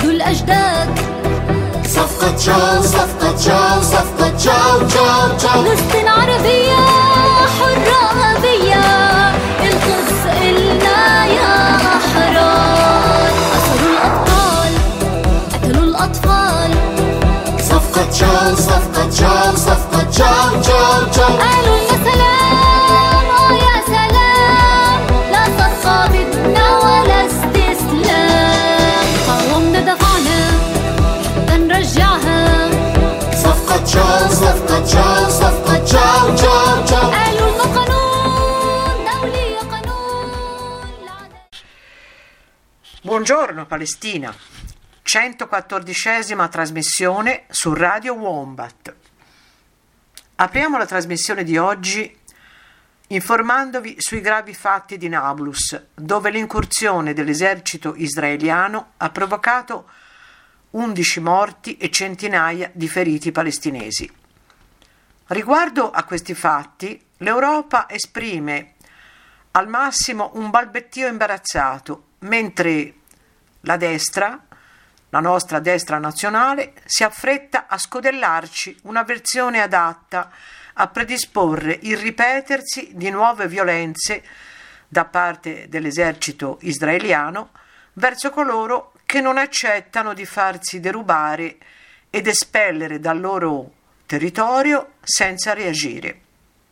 الأجداد. صفقة تشاو صفقة تشاو صفقة تشاو تشاو تشاو. فلسطين عربية حرة أبية، القدس إلنا يا أحرار. أسروا الأبطال قتلوا الأطفال. صفقة تشاو صفقة تشاو صفقة تشاو تشاو تشاو. قالوا لنا سلام يا سلام، لا صفقة بدنا ولا استسلام. قاومنا دفعنا حتى نرجعها. صفقة تشاو صفقة تشاو صفقة تشاو تشاو تشاو. قالوا لنا قانون دولي، قانون. Buongiorno Palestina, 114ª trasmissione su Radio Wombat. Apriamo la trasmissione di oggi informandovi sui gravi fatti di Nablus, dove l'incursione dell'esercito israeliano ha provocato 11 morti e centinaia di feriti palestinesi. Riguardo a questi fatti, l'Europa esprime al massimo un balbettio imbarazzato, mentre la destra, la nostra destra nazionale, si affretta a scodellarci una versione adatta a predisporre il ripetersi di nuove violenze da parte dell'esercito israeliano verso coloro che non accettano di farsi derubare ed espellere dal loro territorio senza reagire.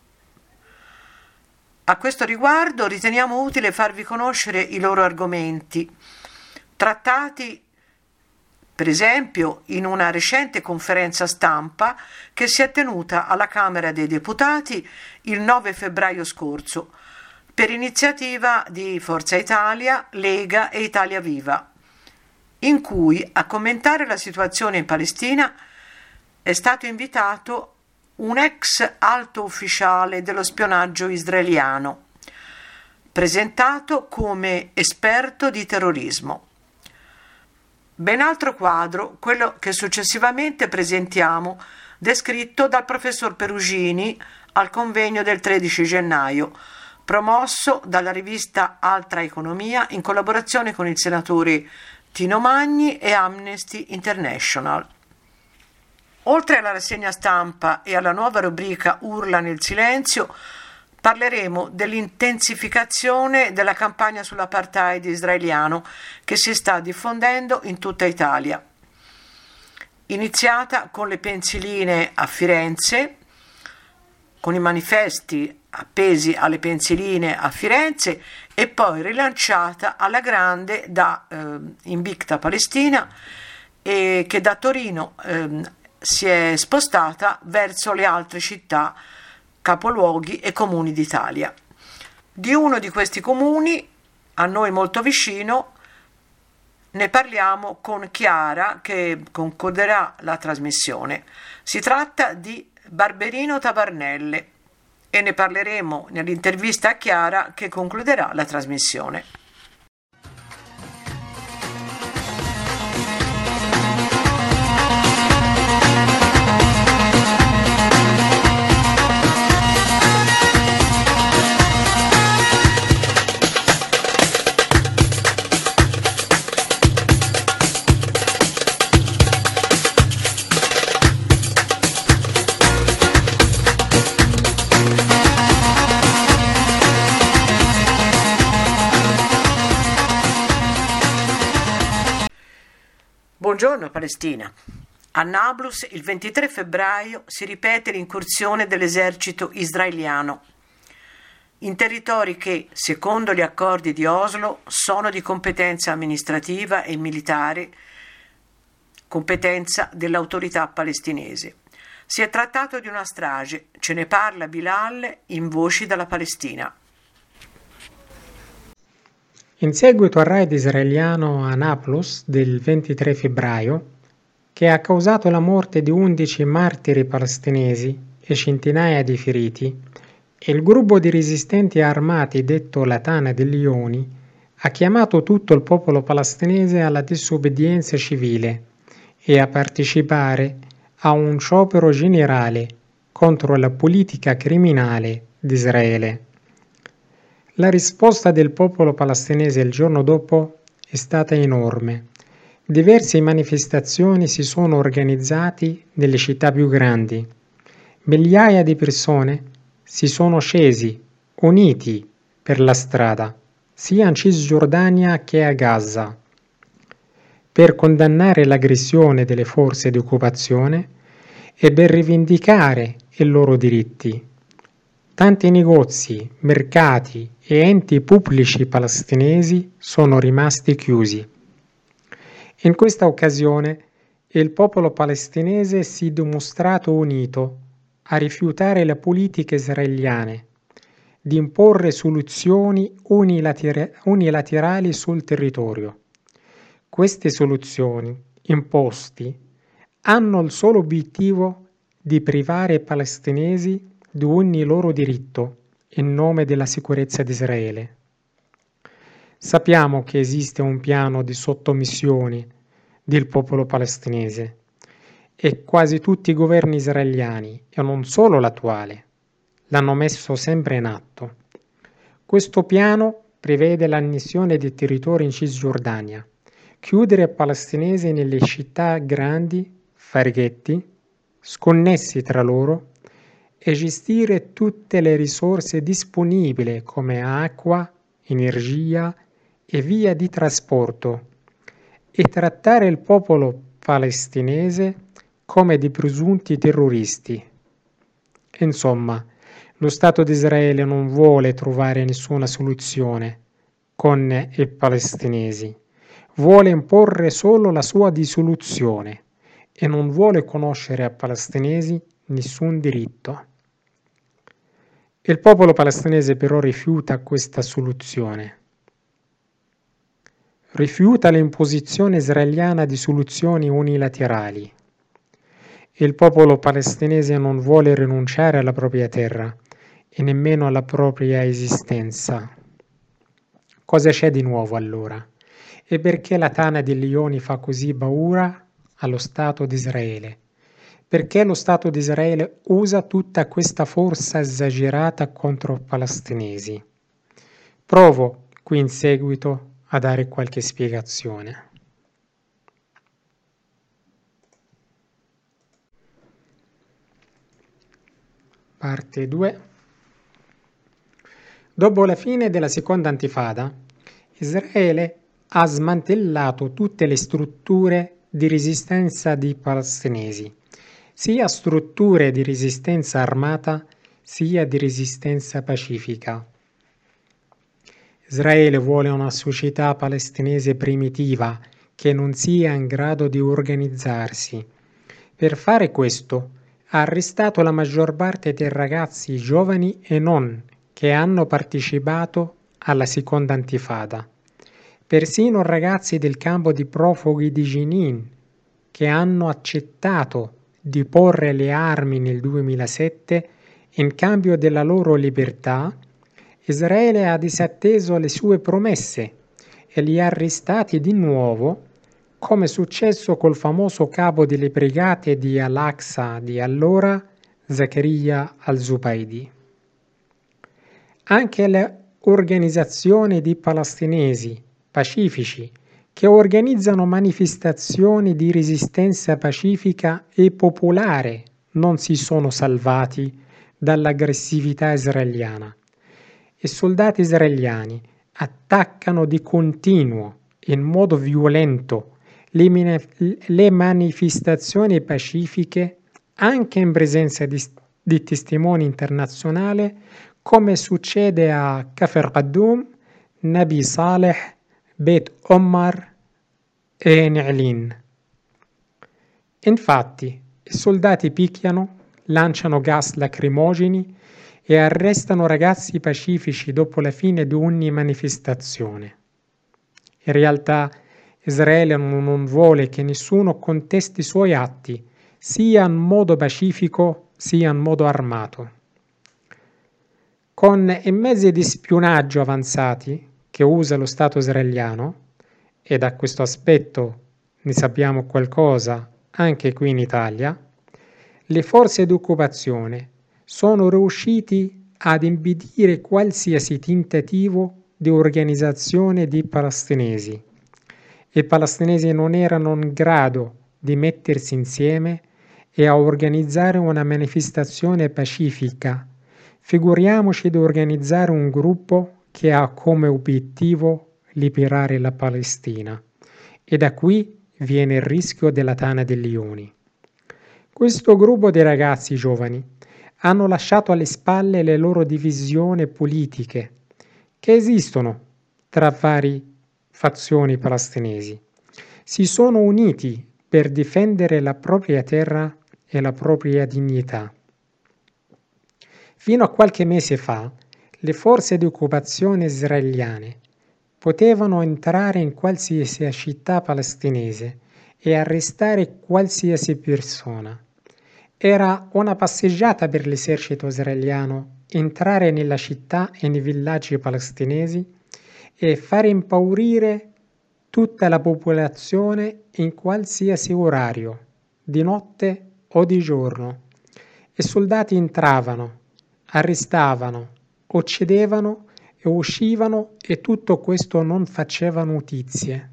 A questo riguardo riteniamo utile farvi conoscere i loro argomenti, trattati per esempio in una recente conferenza stampa che si è tenuta alla Camera dei Deputati il 9 febbraio scorso, per iniziativa di Forza Italia, Lega e Italia Viva, in cui a commentare la situazione in Palestina è stato invitato un ex alto ufficiale dello spionaggio israeliano, presentato come esperto di terrorismo. Ben altro quadro quello che successivamente presentiamo, descritto dal professor Perugini al convegno del 13 gennaio, promosso dalla rivista Altra Economia in collaborazione con il senatore Tino Magni e Amnesty International. Oltre alla rassegna stampa e alla nuova rubrica Urla nel silenzio, parleremo dell'intensificazione della campagna sull'apartheid israeliano che si sta diffondendo in tutta Italia. Iniziata con le pensiline a Firenze, con i manifesti appesi alle pensiline a Firenze, e poi rilanciata alla grande da Invicta Palestina, e che da Torino si è spostata verso le altre città, capoluoghi e comuni d'Italia. Di uno di questi comuni, a noi molto vicino, ne parliamo con Chiara, che concluderà la trasmissione. Si tratta di Barberino Tabarnelle e ne parleremo nell'intervista a Chiara che concluderà la trasmissione. Buongiorno Palestina. A Nablus il 23 febbraio si ripete l'incursione dell'esercito israeliano in territori che, secondo gli accordi di Oslo, sono di competenza amministrativa e militare, competenza dell'autorità palestinese. Si è trattato di una strage, ce ne parla Bilal in Voci dalla Palestina. In seguito al raid israeliano a Nablus del 23 febbraio, che ha causato la morte di 11 martiri palestinesi e centinaia di feriti, il gruppo di resistenti armati detto la Tana dei Leoni ha chiamato tutto il popolo palestinese alla disobbedienza civile e a partecipare a un sciopero generale contro la politica criminale di Israele. La risposta del popolo palestinese il giorno dopo è stata enorme. Diverse manifestazioni si sono organizzate nelle città più grandi. Migliaia di persone si sono scesi, uniti per la strada, sia in Cisgiordania che a Gaza, per condannare l'aggressione delle forze di occupazione e per rivendicare i loro diritti. Tanti negozi, mercati e enti pubblici palestinesi sono rimasti chiusi. In questa occasione il popolo palestinese si è dimostrato unito a rifiutare le politiche israeliane di imporre soluzioni unilaterali sul territorio. Queste soluzioni imposte hanno il solo obiettivo di privare i palestinesi di ogni loro diritto in nome della sicurezza di Israele. Sappiamo che esiste un piano di sottomissione del popolo palestinese e quasi tutti i governi israeliani, e non solo l'attuale, l'hanno messo sempre in atto. Questo piano prevede l'annessione di territori in Cisgiordania, chiudere i palestinesi nelle città grandi, farghetti, sconnessi tra loro, e gestire tutte le risorse disponibili come acqua, energia e via di trasporto, e trattare il popolo palestinese come dei presunti terroristi. Insomma, lo Stato di Israele non vuole trovare nessuna soluzione con i palestinesi, vuole imporre solo la sua dissoluzione e non vuole conoscere ai palestinesi nessun diritto. Il popolo palestinese però rifiuta questa soluzione. Rifiuta l'imposizione israeliana di soluzioni unilaterali. Il popolo palestinese non vuole rinunciare alla propria terra e nemmeno alla propria esistenza. Cosa c'è di nuovo allora? E perché la tana dei leoni fa così paura allo Stato di Israele? Perché lo Stato di Israele usa tutta questa forza esagerata contro i palestinesi? Provo qui in seguito a dare qualche spiegazione. Parte 2. Dopo la fine della seconda intifada, Israele ha smantellato tutte le strutture di resistenza dei palestinesi, sia strutture di resistenza armata sia di resistenza pacifica. Israele vuole una società palestinese primitiva che non sia in grado di organizzarsi. Per fare questo ha arrestato la maggior parte dei ragazzi giovani e non che hanno partecipato alla seconda intifada. Persino ragazzi del campo di profughi di Jenin che hanno accettato di porre le armi nel 2007 in cambio della loro libertà, Israele ha disatteso le sue promesse e li ha arrestati di nuovo, come è successo col famoso capo delle brigate di Al-Aqsa di allora, Zakaria al-Zubaydi. Anche le organizzazioni di palestinesi pacifici che organizzano manifestazioni di resistenza pacifica e popolare non si sono salvati dall'aggressività israeliana. I soldati israeliani attaccano di continuo, in modo violento, le manifestazioni pacifiche anche in presenza di testimoni internazionali, come succede a Kafr Qaddum, Nabi Saleh, Beit Omar e Ne'lin. Infatti, i soldati picchiano, lanciano gas lacrimogeni e arrestano ragazzi pacifici dopo la fine di ogni manifestazione. In realtà, Israele non vuole che nessuno contesti i suoi atti, sia in modo pacifico sia in modo armato. Con i mezzi di spionaggio avanzati che usa lo Stato israeliano, e da questo aspetto ne sappiamo qualcosa anche qui in Italia, le forze di occupazione sono riusciti ad impedire qualsiasi tentativo di organizzazione di palestinesi I palestinesi non erano in grado di mettersi insieme e a organizzare una manifestazione pacifica. Figuriamoci di organizzare un gruppo che ha come obiettivo liberare la Palestina. E da qui viene il rischio della Tana dei Leoni. Questo gruppo di ragazzi giovani hanno lasciato alle spalle le loro divisioni politiche che esistono tra varie fazioni palestinesi. Si sono uniti per difendere la propria terra e la propria dignità. Fino a qualche mese fa, le forze di occupazione israeliane potevano entrare in qualsiasi città palestinese e arrestare qualsiasi persona. Era una passeggiata per l'esercito israeliano entrare nella città e nei villaggi palestinesi e fare impaurire tutta la popolazione in qualsiasi orario, di notte o di giorno. I soldati entravano, arrestavano, uccidevano e uscivano e tutto questo non faceva notizie.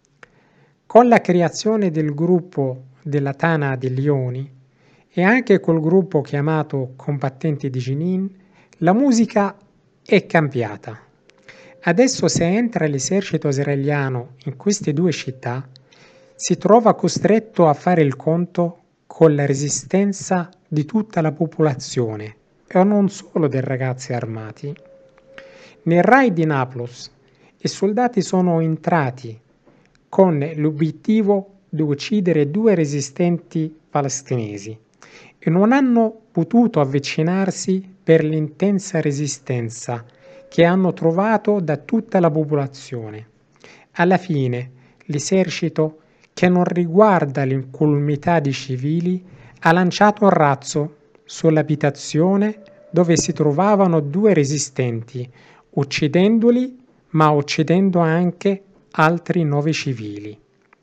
Con la creazione del gruppo della Tana dei Leoni e anche col gruppo chiamato Combattenti di Jenin, la musica è cambiata. Adesso se entra l'esercito israeliano in queste due città, si trova costretto a fare il conto con la resistenza di tutta la popolazione e non solo dei ragazzi armati. Nel raid di Nablus i soldati sono entrati con l'obiettivo di uccidere 2 resistenti palestinesi e non hanno potuto avvicinarsi per l'intensa resistenza che hanno trovato da tutta la popolazione. Alla fine l'esercito, che non riguarda l'incolumità dei civili, ha lanciato un razzo sull'abitazione dove si trovavano 2 resistenti, uccidendoli ma uccidendo anche altri 9 civili.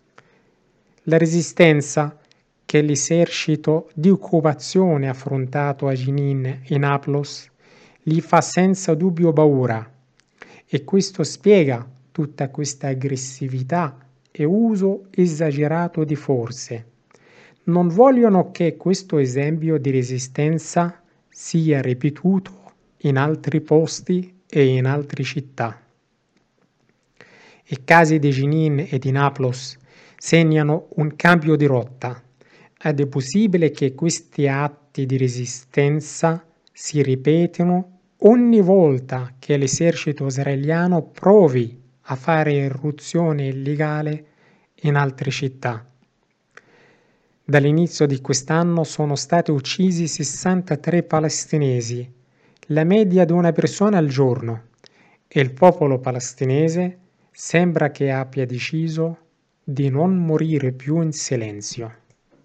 La resistenza che l'esercito di occupazione ha affrontato a Jenin e Nablus gli fa senza dubbio paura e questo spiega tutta questa aggressività e uso esagerato di forze. Non vogliono che questo esempio di resistenza sia ripetuto in altri posti e in altre città. I casi di Jenin e di Nablus segnano un cambio di rotta ed è possibile che questi atti di resistenza si ripetano ogni volta che l'esercito israeliano provi a fare irruzione illegale in altre città. Dall'inizio di quest'anno sono stati uccisi 63 palestinesi, la media di una persona al giorno, e il popolo palestinese sembra che abbia deciso di non morire più in silenzio.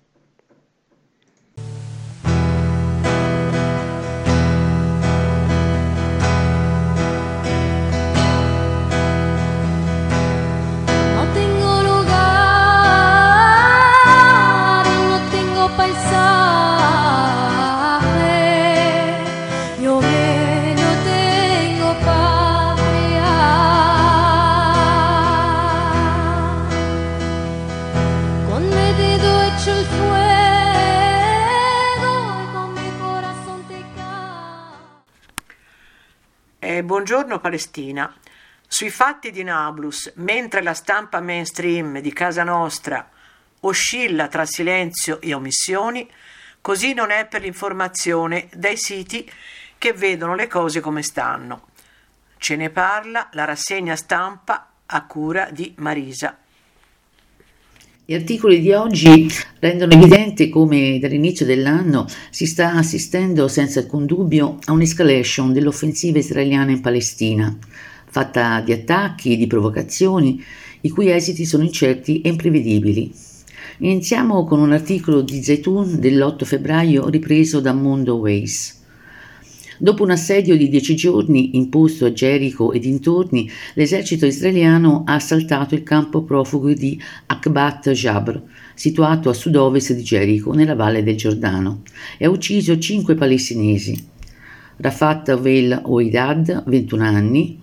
Buongiorno Palestina. Sui fatti di Nablus, mentre la stampa mainstream di casa nostra oscilla tra silenzio e omissioni, così non è per l'informazione dai siti che vedono le cose come stanno. Ce ne parla la rassegna stampa a cura di Marisa. Gli articoli di oggi rendono evidente come dall'inizio dell'anno si sta assistendo senza alcun dubbio a un'escalation dell'offensiva israeliana in Palestina, fatta di attacchi e di provocazioni, i cui esiti sono incerti e imprevedibili. Iniziamo con un articolo di Zaytun dell'8 febbraio ripreso da Mondo Ways. Dopo un assedio di 10 giorni imposto a Gerico e dintorni, l'esercito israeliano ha assaltato il campo profughi di Akbat Jabr, situato a sud-ovest di Gerico, nella valle del Giordano, e ha ucciso 5 palestinesi. Rafat Vel Ouidad, 21 anni,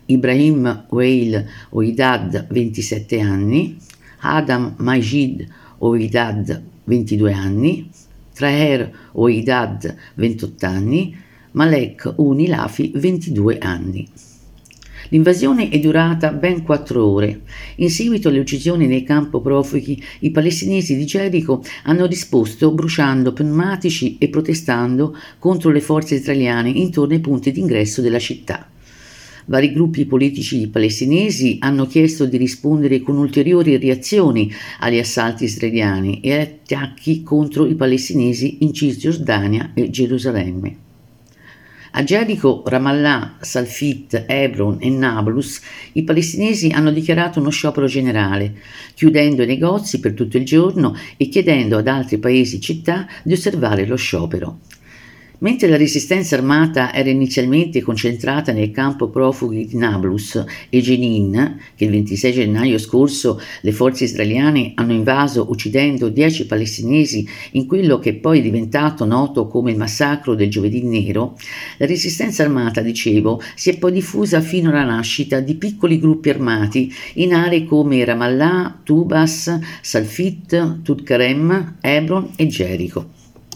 Ibrahim Wael Ouidad 27 anni, Adam Majid Ouidad 22 anni, Traher Ouidad 28 anni, Malek Unilafi 22 anni. L'invasione è durata ben 4 ore. In seguito alle uccisioni nei campi profughi, i palestinesi di Gerico hanno risposto bruciando pneumatici e protestando contro le forze israeliane intorno ai punti d'ingresso della città. Vari gruppi politici palestinesi hanno chiesto di rispondere con ulteriori reazioni agli assalti israeliani e attacchi contro i palestinesi in Cisgiordania e Gerusalemme. A Gerico, Ramallah, Salfit, Hebron e Nablus i palestinesi hanno dichiarato uno sciopero generale, chiudendo i negozi per tutto il giorno e chiedendo ad altri paesi e città di osservare lo sciopero. Mentre la resistenza armata era inizialmente concentrata nel campo profughi di Nablus e Jenin, che il 26 gennaio scorso le forze israeliane hanno invaso uccidendo 10 palestinesi in quello che poi è diventato noto come il massacro del Giovedì Nero, la resistenza armata, dicevo, si è poi diffusa fino alla nascita di piccoli gruppi armati in aree come Ramallah, Tubas, Salfit, Tulkarem, Hebron e Gerico.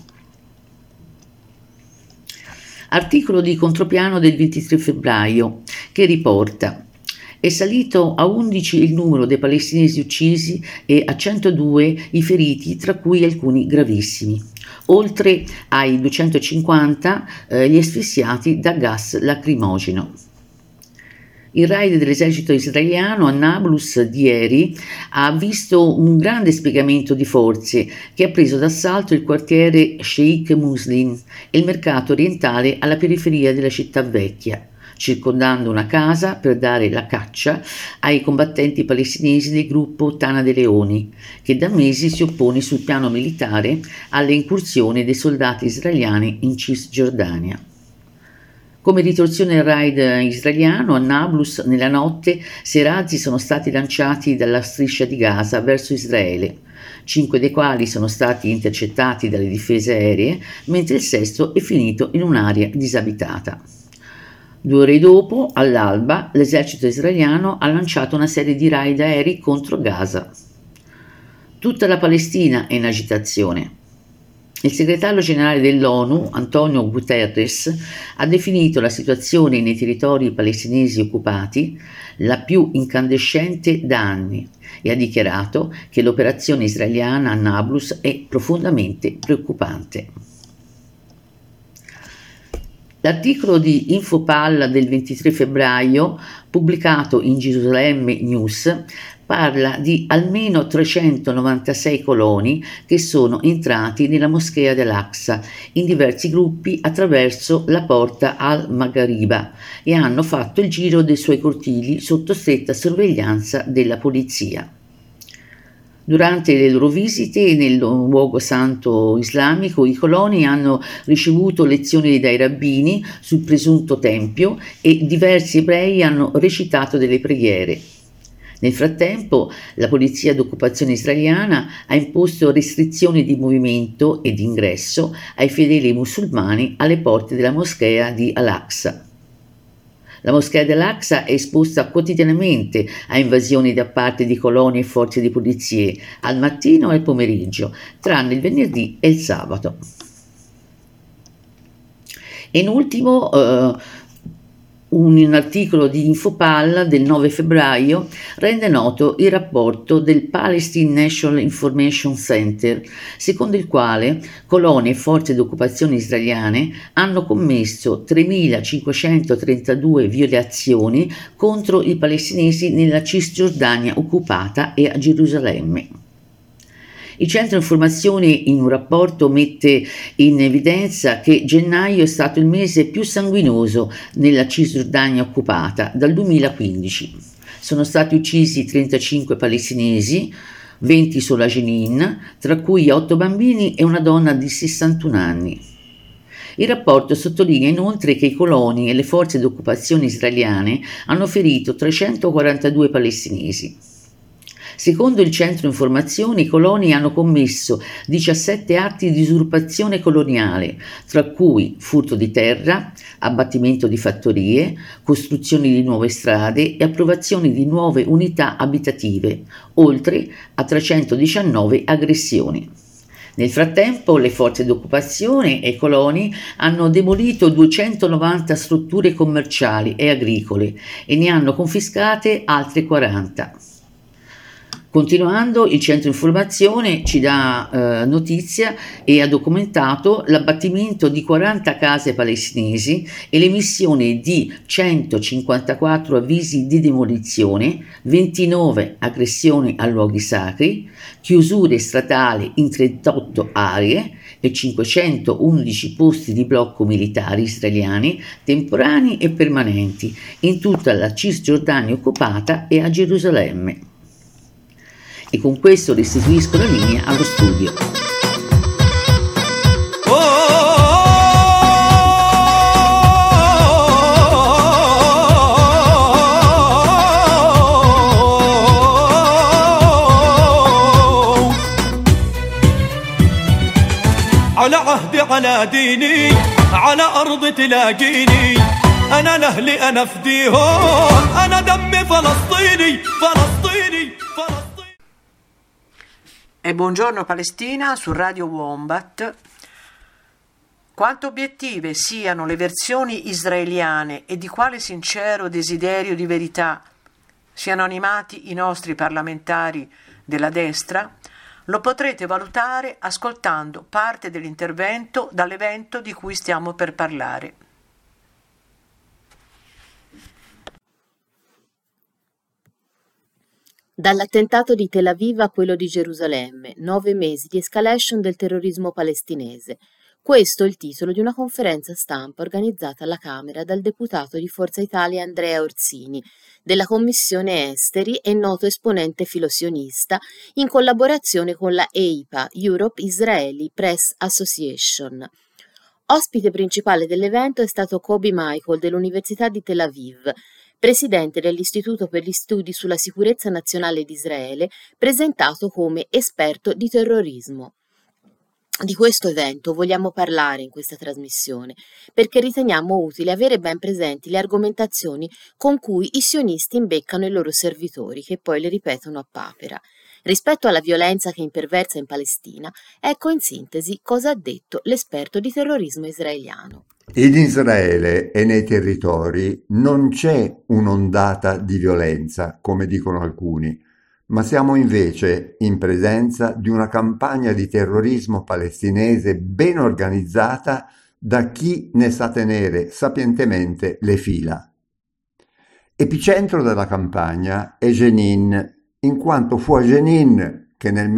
Articolo di contropiano del 23 febbraio che riporta: è salito a 11 il numero dei palestinesi uccisi e a 102 i feriti, tra cui alcuni gravissimi, oltre ai 250 gli asfissiati da gas lacrimogeno. Il raid dell'esercito israeliano a Nablus di ieri ha visto un grande spiegamento di forze che ha preso d'assalto il quartiere Sheikh Muslim e il mercato orientale alla periferia della città vecchia, circondando una casa per dare la caccia ai combattenti palestinesi del gruppo Tana dei Leoni, che da mesi si oppone sul piano militare alle incursioni dei soldati israeliani in Cisgiordania. Come ritorsione del raid israeliano, a Nablus nella notte 6 razzi sono stati lanciati dalla striscia di Gaza verso Israele, 5 dei quali sono stati intercettati dalle difese aeree, mentre il 6º è finito in un'area disabitata. 2 ore dopo, all'alba, l'esercito israeliano ha lanciato una serie di raid aerei contro Gaza. Tutta la Palestina è in agitazione. Il segretario generale dell'ONU, Antonio Guterres, ha definito la situazione nei territori palestinesi occupati la più incandescente da anni e ha dichiarato che l'operazione israeliana a Nablus è profondamente preoccupante. L'articolo di Infopal del 23 febbraio, pubblicato in Gerusalemme News, parla di almeno 396 coloni che sono entrati nella moschea dell'Aqsa in diversi gruppi attraverso la porta al-Maghariba e hanno fatto il giro dei suoi cortili sotto stretta sorveglianza della polizia. Durante le loro visite nel luogo santo islamico, i coloni hanno ricevuto lezioni dai rabbini sul presunto tempio e diversi ebrei hanno recitato delle preghiere. Nel frattempo, la polizia d'occupazione israeliana ha imposto restrizioni di movimento e di ingresso ai fedeli musulmani alle porte della moschea di Al-Aqsa. La moschea dell'Aqsa è esposta quotidianamente a invasioni da parte di coloni e forze di polizie, al mattino e al pomeriggio, tranne il venerdì e il sabato. E in ultimo, un articolo di Infopal del 9 febbraio rende noto il rapporto del Palestine National Information Center, secondo il quale coloni e forze d'occupazione israeliane hanno commesso 3.532 violazioni contro i palestinesi nella Cisgiordania occupata e a Gerusalemme. Il centro informazione in un rapporto mette in evidenza che gennaio è stato il mese più sanguinoso nella Cisgiordania occupata dal 2015. Sono stati uccisi 35 palestinesi, 20 solo a Jenin, tra cui 8 bambini e una donna di 61 anni. Il rapporto sottolinea inoltre che i coloni e le forze d'occupazione israeliane hanno ferito 342 palestinesi. Secondo il centro informazioni, i coloni hanno commesso 17 atti di usurpazione coloniale, tra cui furto di terra, abbattimento di fattorie, costruzioni di nuove strade e approvazione di nuove unità abitative, oltre a 319 aggressioni. Nel frattempo le forze d'occupazione e i coloni hanno demolito 290 strutture commerciali e agricole e ne hanno confiscate altre 40. Continuando, il centro informazione ci dà notizia e ha documentato l'abbattimento di 40 case palestinesi e l'emissione di 154 avvisi di demolizione, 29 aggressioni a luoghi sacri, chiusure stradali in 38 aree e 511 posti di blocco militari israeliani temporanei e permanenti in tutta la Cisgiordania occupata e a Gerusalemme. E con questo restituisco la linea allo studio. على عهدي على ديني على أرض تلاقيني أنا لأهلي أنا فديهم أنا دمي فلسطيني فلسطيني فلسطيني. E buongiorno Palestina su Radio Wombat. Quanto obiettive siano le versioni israeliane e di quale sincero desiderio di verità siano animati i nostri parlamentari della destra, lo potrete valutare ascoltando parte dell'intervento dall'evento di cui stiamo per parlare. Dall'attentato di Tel Aviv a quello di Gerusalemme, 9 mesi di escalation del terrorismo palestinese. Questo è il titolo di una conferenza stampa organizzata alla Camera dal deputato di Forza Italia Andrea Orsini, della Commissione Esteri e noto esponente filosionista, in collaborazione con la EIPA, Europe Israeli Press Association. Ospite principale dell'evento è stato Kobi Michael dell'Università di Tel Aviv, presidente dell'Istituto per gli Studi sulla Sicurezza Nazionale di Israele, presentato come esperto di terrorismo. Di questo evento vogliamo parlare in questa trasmissione, perché riteniamo utile avere ben presenti le argomentazioni con cui i sionisti imbeccano i loro servitori, che poi le ripetono a papera. Rispetto alla violenza che imperversa in Palestina, ecco in sintesi cosa ha detto l'esperto di terrorismo israeliano. In Israele e nei territori non c'è un'ondata di violenza, come dicono alcuni, ma siamo invece in presenza di una campagna di terrorismo palestinese ben organizzata da chi ne sa tenere sapientemente le fila. Epicentro della campagna è Jenin, in quanto fu a Jenin che nel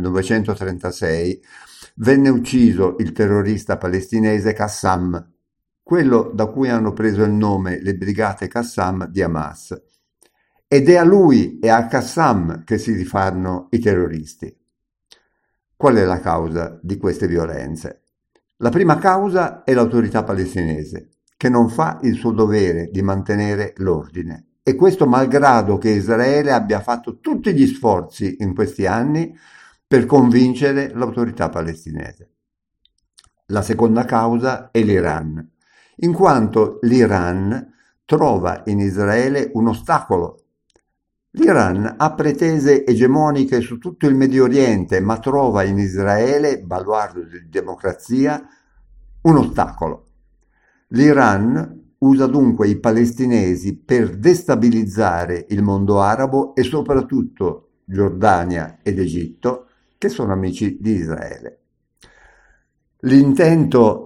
1936 venne ucciso il terrorista palestinese Qassam, quello da cui hanno preso il nome le brigate Qassam di Hamas. Ed è a lui e a Qassam che si rifanno i terroristi. Qual è la causa di queste violenze? La prima causa è l'autorità palestinese, che non fa il suo dovere di mantenere l'ordine. E questo malgrado che Israele abbia fatto tutti gli sforzi in questi anni per convincere l'autorità palestinese. La seconda causa è l'Iran, in quanto l'Iran trova in Israele un ostacolo. L'Iran ha pretese egemoniche su tutto il Medio Oriente, ma trova in Israele, baluardo di democrazia, un ostacolo. L'Iran usa dunque i palestinesi per destabilizzare il mondo arabo e soprattutto Giordania ed Egitto, che sono amici di Israele. L'intento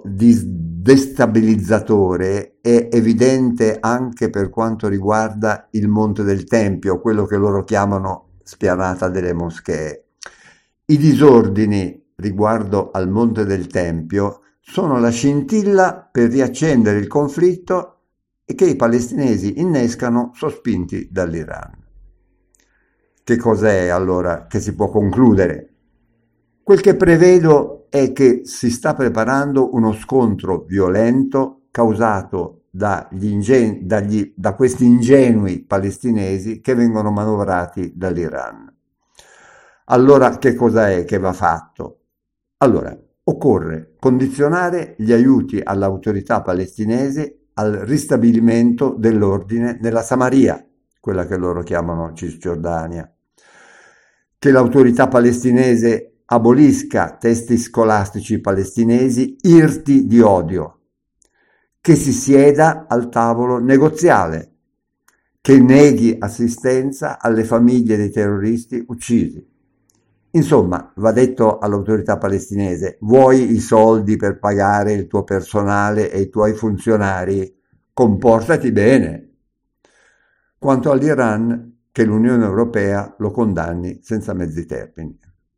destabilizzatore è evidente anche per quanto riguarda il Monte del Tempio, quello che loro chiamano spianata delle moschee. I disordini riguardo al Monte del Tempio sono la scintilla per riaccendere il conflitto e che i palestinesi innescano sospinti dall'Iran. Che cos'è allora che si può concludere? Quel che prevedo è che si sta preparando uno scontro violento causato da questi ingenui palestinesi che vengono manovrati dall'Iran. Allora che cosa è che va fatto? Allora, occorre condizionare gli aiuti all'autorità palestinese al ristabilimento dell'ordine nella Samaria, quella che loro chiamano Cisgiordania, che l'autorità palestinese abolisca testi scolastici palestinesi irti di odio, che si sieda al tavolo negoziale, che neghi assistenza alle famiglie dei terroristi uccisi. Insomma, va detto all'autorità palestinese: vuoi i soldi per pagare il tuo personale e i tuoi funzionari? Comportati bene. Quanto all'Iran, che l'Unione Europea lo condanni senza mezzi termini.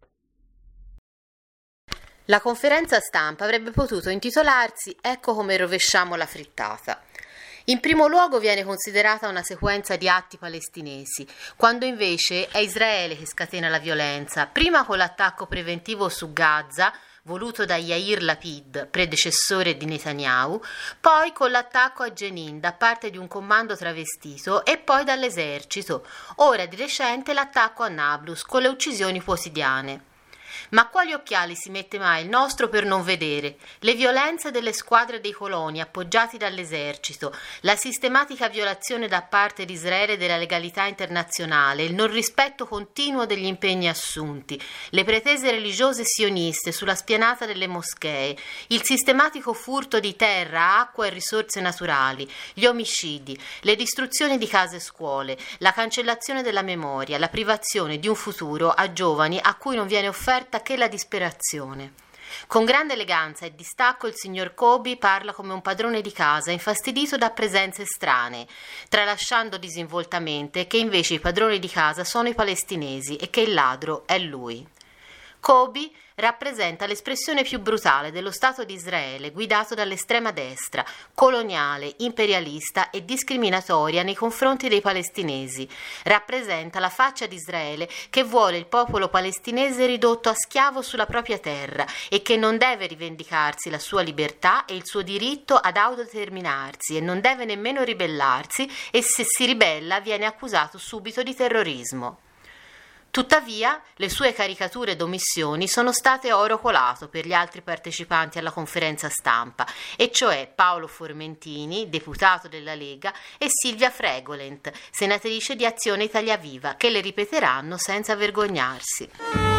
La conferenza stampa avrebbe potuto intitolarsi "Ecco come rovesciamo la frittata". In primo luogo viene considerata una sequenza di atti palestinesi, quando invece è Israele che scatena la violenza, prima con l'attacco preventivo su Gaza, voluto da Yair Lapid, predecessore di Netanyahu, poi con l'attacco a Jenin da parte di un comando travestito e poi dall'esercito, ora di recente l'attacco a Nablus con le uccisioni quotidiane. Ma quali occhiali si mette mai il nostro per non vedere? Le violenze delle squadre dei coloni appoggiati dall'esercito, la sistematica violazione da parte di Israele della legalità internazionale, il non rispetto continuo degli impegni assunti, le pretese religiose sioniste sulla spianata delle moschee, il sistematico furto di terra, acqua e risorse naturali, gli omicidi, le distruzioni di case e scuole, la cancellazione della memoria, la privazione di un futuro a giovani a cui non viene offerta che la disperazione. Con grande eleganza e distacco il signor Kobi parla come un padrone di casa infastidito da presenze strane, tralasciando disinvoltamente che invece i padroni di casa sono i palestinesi e che il ladro è lui. Kobi rappresenta l'espressione più brutale dello Stato di Israele guidato dall'estrema destra, coloniale, imperialista e discriminatoria nei confronti dei palestinesi. Rappresenta la faccia di Israele che vuole il popolo palestinese ridotto a schiavo sulla propria terra e che non deve rivendicarsi la sua libertà e il suo diritto ad autodeterminarsi e non deve nemmeno ribellarsi, e se si ribella viene accusato subito di terrorismo. Tuttavia, le sue caricature d'omissioni sono state oro colato per gli altri partecipanti alla conferenza stampa, e cioè Paolo Formentini, deputato della Lega, e Silvia Fregolent, senatrice di Azione Italia Viva, che le ripeteranno senza vergognarsi.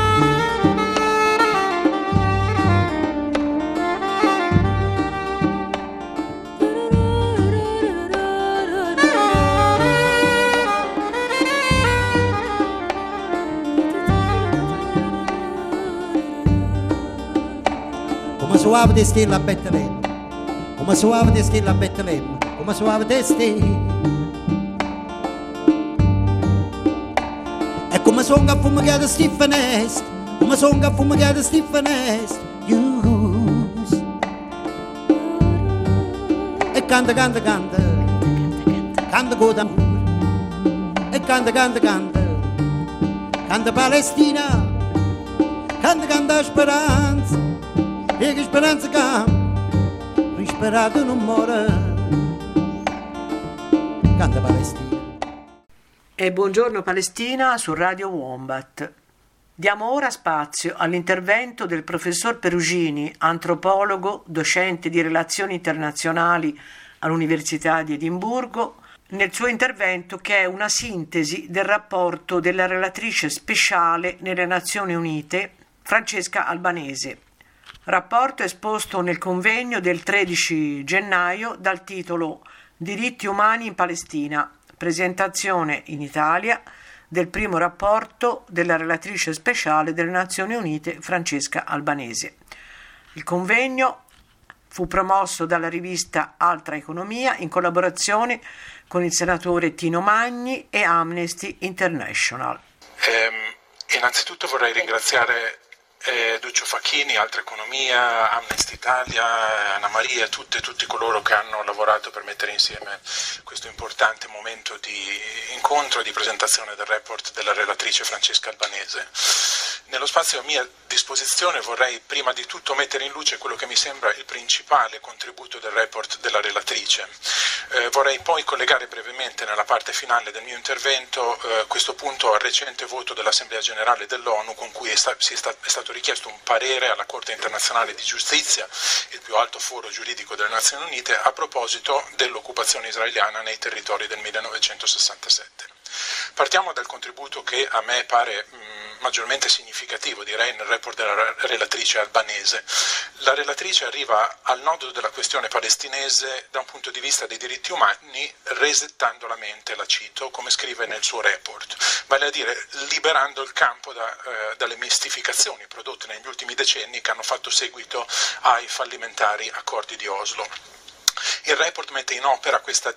Come suave di stella a Betlemme, come suave di stella a Betlemme, come suave di stella. E come songa a fumare da Stephenest, come songa a fumare da Stephenest, use. E canta, canta, canta, canta con d'amore. E canta, canta, canta, canta Palestina, canta, canta speranza. E che speranza che risperato non muore. Canta Palestina. E buongiorno Palestina su Radio Wombat. Diamo ora spazio all'intervento del professor Perugini, antropologo, docente di relazioni internazionali all'Università di Edimburgo, nel suo intervento che è una sintesi del rapporto della relatrice speciale nelle Nazioni Unite, Francesca Albanese. Rapporto esposto nel convegno del 13 gennaio dal titolo Diritti umani in Palestina, presentazione in Italia del primo rapporto della relatrice speciale delle Nazioni Unite Francesca Albanese. Il convegno fu promosso dalla rivista Altra Economia in collaborazione con il senatore Tino Magni e Amnesty International. Innanzitutto vorrei ringraziare Duccio Facchini, Altra Economia, Amnesty Italia, Anna Maria, tutti coloro che hanno lavorato per mettere insieme questo importante momento di incontro e di presentazione del report della relatrice Francesca Albanese. Nello spazio a mia disposizione vorrei prima di tutto mettere in luce quello che mi sembra il principale contributo del report della relatrice. Vorrei poi collegare brevemente nella parte finale del mio intervento questo punto al recente voto dell'Assemblea Generale dell'ONU con cui è stato richiesto un parere alla Corte Internazionale di Giustizia, il più alto foro giuridico delle Nazioni Unite, a proposito dell'occupazione israeliana nei territori del 1967. Partiamo dal contributo che a me pare maggiormente significativo, direi, nel report della relatrice albanese. La relatrice arriva al nodo della questione palestinese da un punto di vista dei diritti umani, resettando la mente, la cito, come scrive nel suo report, vale a dire liberando il campo dalle mistificazioni prodotte negli ultimi decenni che hanno fatto seguito ai fallimentari accordi di Oslo. Il report mette in opera questa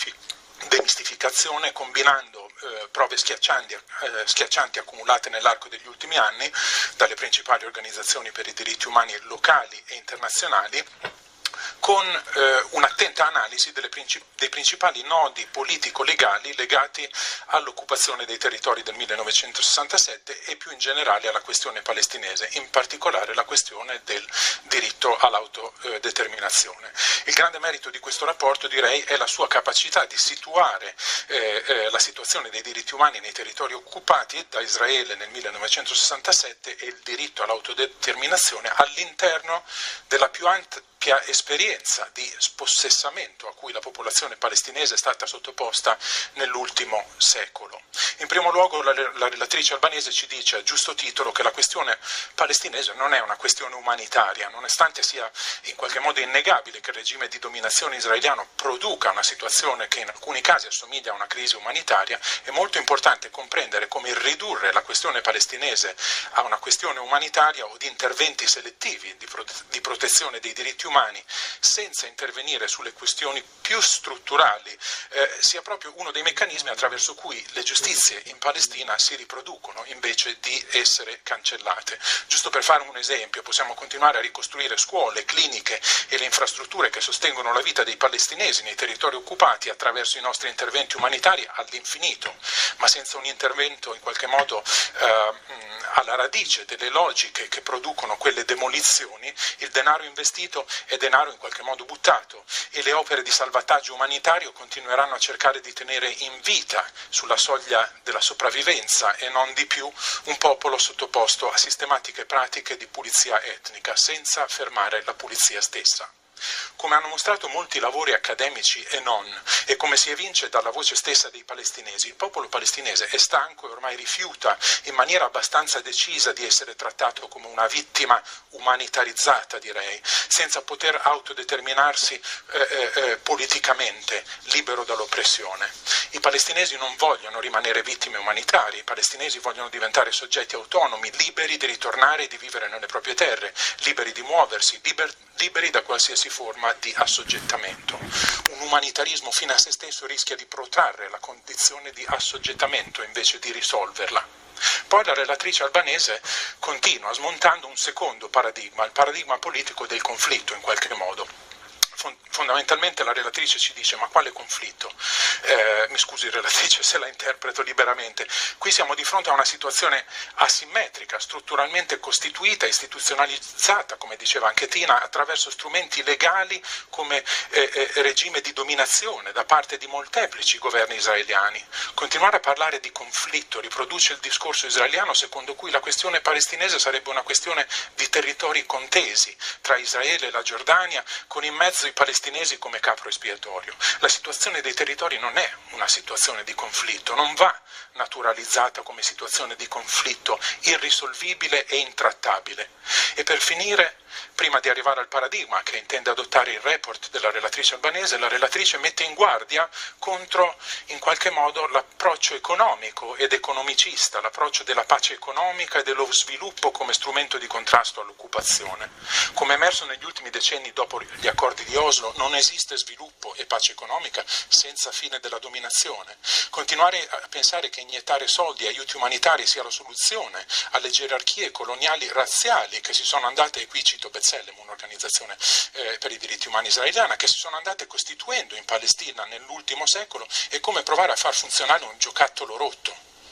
demistificazione combinando prove schiaccianti accumulate nell'arco degli ultimi anni dalle principali organizzazioni per i diritti umani locali e internazionali con un'attenta analisi dei principali nodi politico-legali legati all'occupazione dei territori del 1967 e più in generale alla questione palestinese, in particolare la questione del diritto all'autodeterminazione. Il grande merito di questo rapporto, direi, è la sua capacità di situare la situazione dei diritti umani nei territori occupati da Israele nel 1967 e il diritto all'autodeterminazione all'interno della più ampia esperienza di spossessamento a cui la popolazione palestinese è stata sottoposta nell'ultimo secolo. In primo luogo la relatrice albanese ci dice a giusto titolo che la questione palestinese non è una questione umanitaria, nonostante sia in qualche modo innegabile che il regime di dominazione israeliano produca una situazione che in alcuni casi assomiglia a una crisi umanitaria. È molto importante comprendere come ridurre la questione palestinese a una questione umanitaria o di interventi selettivi di protezione dei diritti umani senza intervenire sulle questioni più strutturali sia proprio uno dei meccanismi attraverso cui le giustizie in Palestina si riproducono invece di essere cancellate. Giusto per fare un esempio, possiamo continuare a ricostruire scuole, cliniche e le infrastrutture che sostengono la vita dei palestinesi nei territori occupati attraverso i nostri interventi umanitari all'infinito, ma senza un intervento in qualche modo alla radice delle logiche che producono quelle demolizioni, il denaro investito è denaro in qualche modo buttato e le opere di salvataggio umanitario continueranno a cercare di tenere in vita sulla soglia della sopravvivenza e non di più un popolo sottoposto a sistematiche pratiche di pulizia etnica senza fermare la pulizia stessa. Come hanno mostrato molti lavori accademici e non, e come si evince dalla voce stessa dei palestinesi, il popolo palestinese è stanco e ormai rifiuta in maniera abbastanza decisa di essere trattato come una vittima umanitarizzata, direi, senza poter autodeterminarsi politicamente, libero dall'oppressione. I palestinesi non vogliono rimanere vittime umanitarie, i palestinesi vogliono diventare soggetti autonomi, liberi di ritornare e di vivere nelle proprie terre, liberi di muoversi, liberi da qualsiasi forma di assoggettamento. Un umanitarismo fine a se stesso rischia di protrarre la condizione di assoggettamento invece di risolverla. Poi la relatrice albanese continua smontando un secondo paradigma, il paradigma politico del conflitto in qualche modo. Fondamentalmente la relatrice ci dice: ma quale conflitto? Mi scusi relatrice se la interpreto liberamente, qui siamo di fronte a una situazione asimmetrica, strutturalmente costituita, istituzionalizzata, come diceva anche Tina, attraverso strumenti legali come regime di dominazione da parte di molteplici governi israeliani. Continuare a parlare di conflitto riproduce il discorso israeliano secondo cui la questione palestinese sarebbe una questione di territori contesi tra Israele e la Giordania, con in mezzo i palestinesi come capro espiatorio. La situazione dei territori non è una situazione di conflitto, non va naturalizzata come situazione di conflitto irrisolvibile e intrattabile. E per finire, prima di arrivare al paradigma che intende adottare il report della relatrice albanese, la relatrice mette in guardia contro in qualche modo l'approccio economico ed economicista, l'approccio della pace economica e dello sviluppo come strumento di contrasto all'occupazione. Come emerso negli ultimi decenni dopo gli accordi di Oslo, non esiste sviluppo e pace economica senza fine della dominazione. Continuare a pensare che iniettare soldi e aiuti umanitari sia la soluzione alle gerarchie coloniali razziali che si sono andate, e qui cito B'Tselem, un'organizzazione per i diritti umani israeliana, che si sono andate costituendo in Palestina nell'ultimo secolo, è come provare a far funzionare un giocattolo rotto. La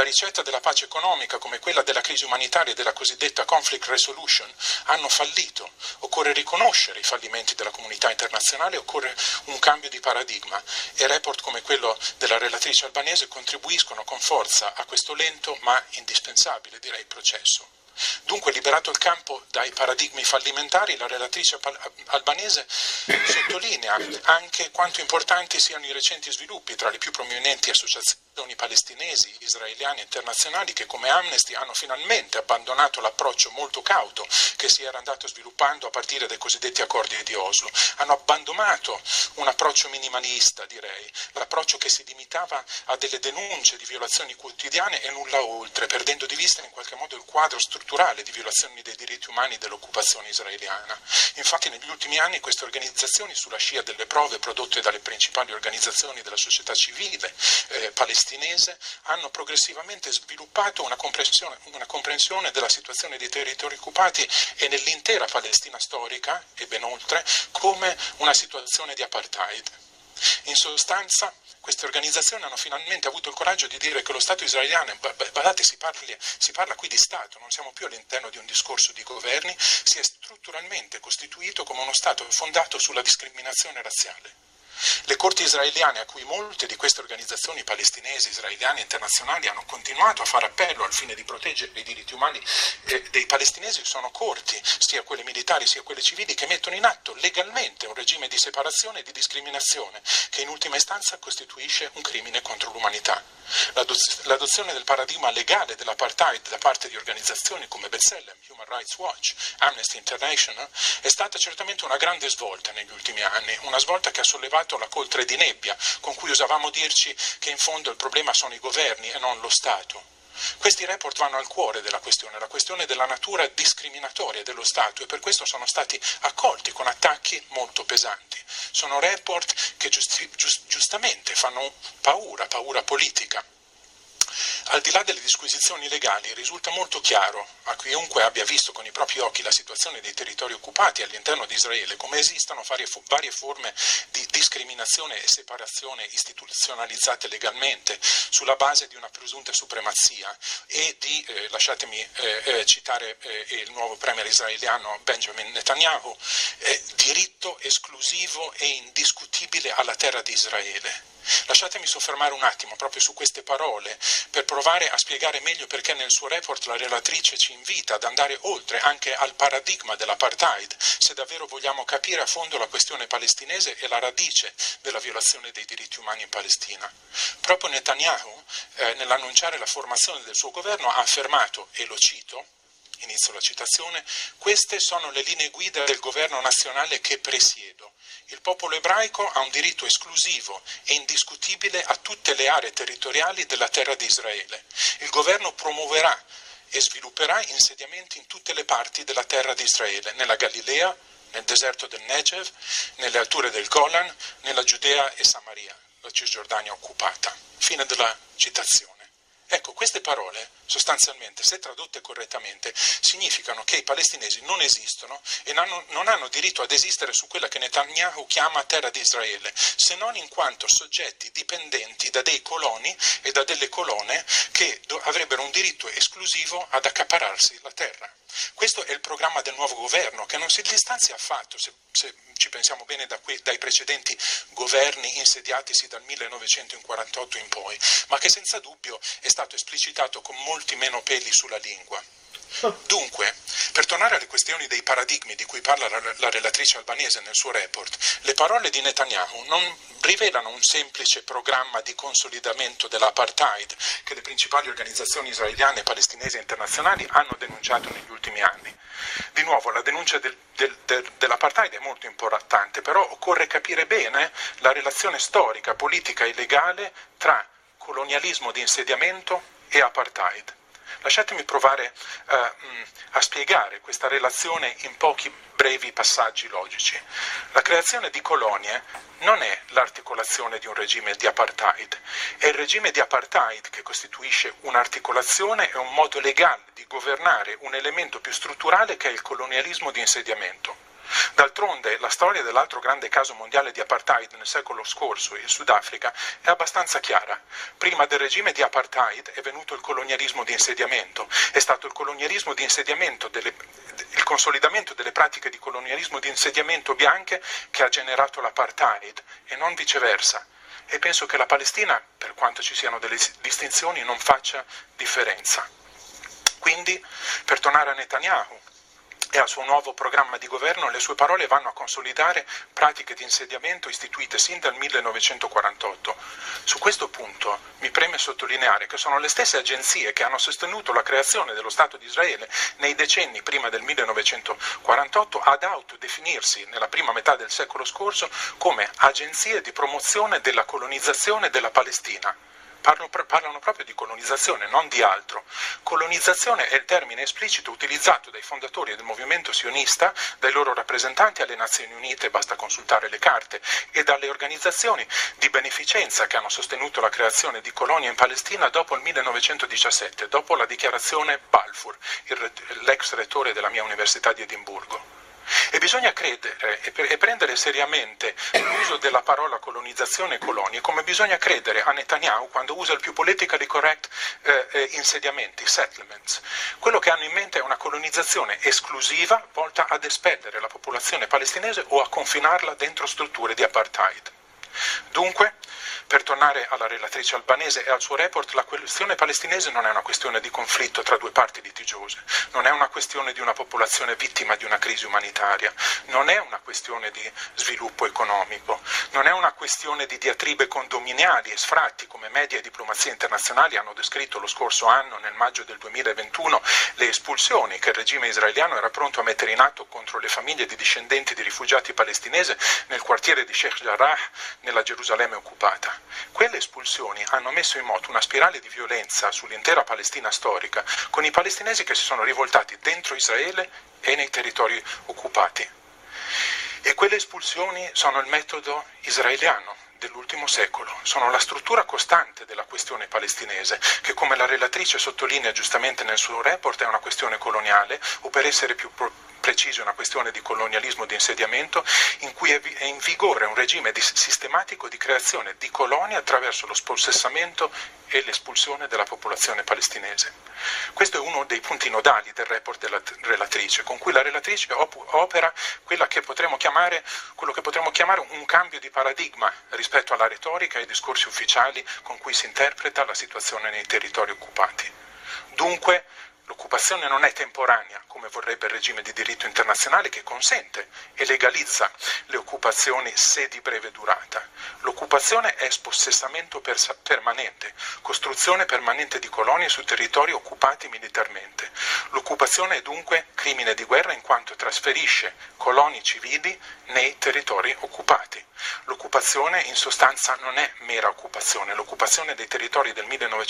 La ricetta della pace economica, come quella della crisi umanitaria e della cosiddetta conflict resolution, hanno fallito. Occorre riconoscere i fallimenti della comunità internazionale, occorre un cambio di paradigma, e report come quello della relatrice albanese contribuiscono con forza a questo lento ma indispensabile, direi, processo. Dunque, liberato il campo dai paradigmi fallimentari, la relatrice albanese sottolinea anche quanto importanti siano i recenti sviluppi tra le più prominenti associazioni palestinesi, israeliane e internazionali, che come Amnesty hanno finalmente abbandonato l'approccio molto cauto che si era andato sviluppando a partire dai cosiddetti accordi di Oslo. Hanno abbandonato un approccio minimalista, direi, l'approccio che si limitava a delle denunce di violazioni quotidiane e nulla oltre, perdendo di vista in qualche modo il quadro strutturale di violazioni dei diritti umani dell'occupazione israeliana. Infatti negli ultimi anni queste organizzazioni, sulla scia delle prove prodotte dalle principali organizzazioni della società civile palestinese, hanno progressivamente sviluppato una comprensione della situazione dei territori occupati e nell'intera Palestina storica e ben oltre come una situazione di apartheid. In sostanza, queste organizzazioni hanno finalmente avuto il coraggio di dire che lo Stato israeliano, badate, si parla qui di Stato, non siamo più all'interno di un discorso di governi, si è strutturalmente costituito come uno Stato fondato sulla discriminazione razziale. Le corti israeliane, a cui molte di queste organizzazioni palestinesi, israeliane e internazionali hanno continuato a fare appello al fine di proteggere i diritti umani dei palestinesi, sono corti, sia quelle militari sia quelle civili, che mettono in atto legalmente un regime di separazione e di discriminazione che in ultima istanza costituisce un crimine contro l'umanità. L'adozione del paradigma legale dell'apartheid da parte di organizzazioni come B'Tselem, Human Rights Watch, Amnesty International è stata certamente una grande svolta negli ultimi anni, una svolta che ha sollevato la coltre di nebbia con cui usavamo dirci che in fondo il problema sono i governi e non lo Stato. Questi report vanno al cuore della questione, la questione della natura discriminatoria dello Stato, e per questo sono stati accolti con attacchi molto pesanti. Sono report che giustamente fanno paura politica. Al di là delle disquisizioni legali, risulta molto chiaro a chiunque abbia visto con i propri occhi la situazione dei territori occupati all'interno di Israele come esistano varie forme di discriminazione e separazione istituzionalizzate legalmente sulla base di una presunta supremazia e di, lasciatemi citare il nuovo premier israeliano Benjamin Netanyahu, diritto esclusivo e indiscutibile alla terra di Israele. Lasciatemi soffermare un attimo proprio su queste parole per provare a spiegare meglio perché nel suo report la relatrice ci invita ad andare oltre anche al paradigma dell'apartheid, se davvero vogliamo capire a fondo la questione palestinese e la radice della violazione dei diritti umani in Palestina. Proprio Netanyahu, nell'annunciare la formazione del suo governo, ha affermato, e lo cito, inizio la citazione: queste sono le linee guida del governo nazionale che presiedo. Il popolo ebraico ha un diritto esclusivo e indiscutibile a tutte le aree territoriali della terra di Israele. Il governo promuoverà e svilupperà insediamenti in tutte le parti della terra di Israele, nella Galilea, nel deserto del Negev, nelle alture del Golan, nella Giudea e Samaria, la Cisgiordania occupata. Fine della citazione. Ecco, queste parole, sostanzialmente, se tradotte correttamente, significano che i palestinesi non esistono e non hanno diritto ad esistere su quella che Netanyahu chiama terra di Israele, se non in quanto soggetti dipendenti da dei coloni e da delle colonne che avrebbero un diritto esclusivo ad accaparrarsi la terra. Questo è il programma del nuovo governo, che non si distanzia affatto, se ci pensiamo bene, dai precedenti governi insediatisi dal 1948 in poi, ma che senza dubbio è stato esplicitato con molti meno peli sulla lingua. Dunque, per tornare alle questioni dei paradigmi di cui parla la relatrice albanese nel suo report, le parole di Netanyahu non rivelano un semplice programma di consolidamento dell'apartheid che le principali organizzazioni israeliane, palestinesi e internazionali hanno denunciato negli ultimi anni. Di nuovo, la denuncia dell'apartheid è molto importante, però occorre capire bene la relazione storica, politica e legale tra colonialismo di insediamento e apartheid. Lasciatemi provare a spiegare questa relazione in pochi brevi passaggi logici. La creazione di colonie non è l'articolazione di un regime di apartheid, è il regime di apartheid che costituisce un'articolazione e un modo legale di governare un elemento più strutturale che è il colonialismo di insediamento. D'altronde la storia dell'altro grande caso mondiale di apartheid nel secolo scorso, il Sudafrica, è abbastanza chiara. Prima del regime di apartheid è venuto il colonialismo di insediamento, è stato il colonialismo di insediamento, il consolidamento delle pratiche di colonialismo di insediamento bianche che ha generato l'apartheid e non viceversa. E penso che la Palestina, per quanto ci siano delle distinzioni, non faccia differenza. Quindi, per tornare a Netanyahu e al suo nuovo programma di governo, le sue parole vanno a consolidare pratiche di insediamento istituite sin dal 1948. Su questo punto mi preme sottolineare che sono le stesse agenzie che hanno sostenuto la creazione dello Stato di Israele nei decenni prima del 1948 ad autodefinirsi nella prima metà del secolo scorso come agenzie di promozione della colonizzazione della Palestina. Parlano proprio di colonizzazione, non di altro. Colonizzazione è il termine esplicito utilizzato dai fondatori del movimento sionista, dai loro rappresentanti alle Nazioni Unite, basta consultare le carte, e dalle organizzazioni di beneficenza che hanno sostenuto la creazione di colonie in Palestina dopo il 1917, dopo la dichiarazione Balfour, l'ex rettore della mia Università di Edimburgo. E bisogna credere e prendere seriamente l'uso della parola colonizzazione e colonie, come bisogna credere a Netanyahu quando usa il più politically correct insediamenti, settlements. Quello che hanno in mente è una colonizzazione esclusiva volta ad espellere la popolazione palestinese o a confinarla dentro strutture di apartheid. Dunque, per tornare alla relatrice albanese e al suo report, la questione palestinese non è una questione di conflitto tra due parti litigiose, non è una questione di una popolazione vittima di una crisi umanitaria, non è una questione di sviluppo economico, non è una questione di diatribe condominiali e sfratti come media e diplomazia internazionali hanno descritto lo scorso anno, nel maggio del 2021, le espulsioni che il regime israeliano era pronto a mettere in atto contro le famiglie di discendenti di rifugiati palestinesi nel quartiere di Sheikh Jarrah, nella Gerusalemme occupata. Quelle espulsioni hanno messo in moto una spirale di violenza sull'intera Palestina storica, con i palestinesi che si sono rivoltati dentro Israele e nei territori occupati. E quelle espulsioni sono il metodo israeliano dell'ultimo secolo, sono la struttura costante della questione palestinese, che come la relatrice sottolinea giustamente nel suo report è una questione coloniale, o per essere più preciso una questione di colonialismo di insediamento, in cui è in vigore un regime sistematico di creazione di colonie attraverso lo spossessamento e l'espulsione della popolazione palestinese. Questo è uno dei punti nodali del report della relatrice, con cui la relatrice opera quello che potremmo chiamare un cambio di paradigma rispetto alla retorica e ai discorsi ufficiali con cui si interpreta la situazione nei territori occupati. Dunque, l'occupazione non è temporanea, come vorrebbe il regime di diritto internazionale che consente e legalizza le occupazioni se di breve durata. L'occupazione è spossessamento permanente, costruzione permanente di colonie su territori occupati militarmente. L'occupazione è dunque crimine di guerra in quanto trasferisce coloni civili nei territori occupati. L'occupazione in sostanza non è mera occupazione, l'occupazione dei territori del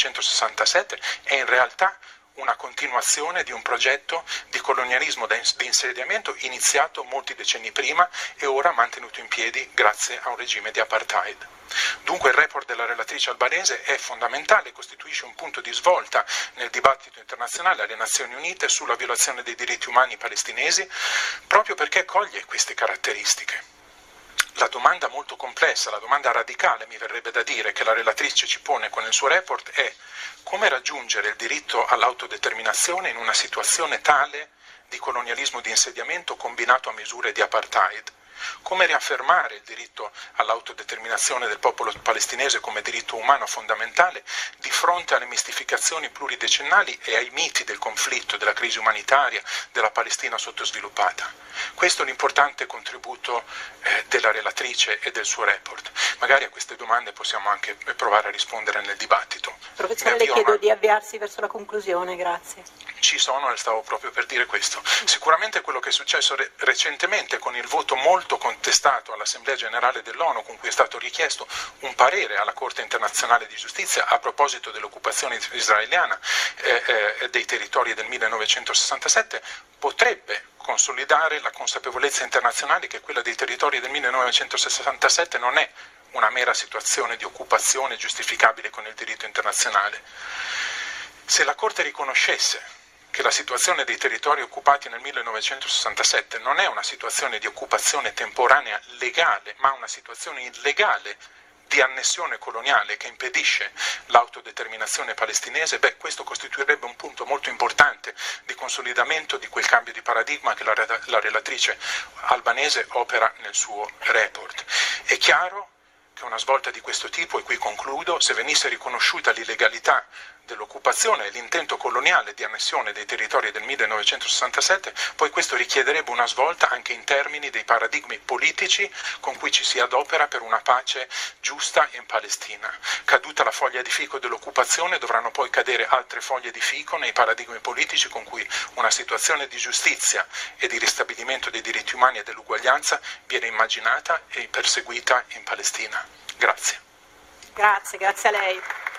1967 è in realtà una continuazione di un progetto di colonialismo di insediamento iniziato molti decenni prima e ora mantenuto in piedi grazie a un regime di apartheid. Dunque il report della relatrice albanese è fondamentale, costituisce un punto di svolta nel dibattito internazionale alle Nazioni Unite sulla violazione dei diritti umani palestinesi, proprio perché coglie queste caratteristiche. La domanda molto complessa, la domanda radicale, mi verrebbe da dire, che la relatrice ci pone con il suo report è: come raggiungere il diritto all'autodeterminazione in una situazione tale di colonialismo di insediamento combinato a misure di apartheid? Come riaffermare il diritto all'autodeterminazione del popolo palestinese come diritto umano fondamentale di fronte alle mistificazioni pluridecennali e ai miti del conflitto, della crisi umanitaria, della Palestina sottosviluppata? Questo è l'importante contributo della relatrice e del suo report. Magari a queste domande possiamo anche provare a rispondere nel dibattito. Professore, le chiedo di avviarsi verso la conclusione, grazie. Ci sono, e stavo proprio per dire questo. Sicuramente quello che è successo recentemente con il voto molto contestato all'Assemblea Generale dell'ONU, con cui è stato richiesto un parere alla Corte Internazionale di Giustizia a proposito dell'occupazione israeliana dei territori del 1967, potrebbe consolidare la consapevolezza internazionale che quella dei territori del 1967 non è una mera situazione di occupazione giustificabile con il diritto internazionale. Se la Corte riconoscesse che la situazione dei territori occupati nel 1967 non è una situazione di occupazione temporanea legale, ma una situazione illegale di annessione coloniale che impedisce l'autodeterminazione palestinese, questo costituirebbe un punto molto importante di consolidamento di quel cambio di paradigma che la relatrice albanese opera nel suo report. È chiaro che una svolta di questo tipo, e qui concludo, se venisse riconosciuta l'illegalità dell'occupazione e l'intento coloniale di annessione dei territori del 1967, poi questo richiederebbe una svolta anche in termini dei paradigmi politici con cui ci si adopera per una pace giusta in Palestina. Caduta la foglia di fico dell'occupazione, dovranno poi cadere altre foglie di fico nei paradigmi politici con cui una situazione di giustizia e di ristabilimento dei diritti umani e dell'uguaglianza viene immaginata e perseguita in Palestina. Grazie. Grazie a lei.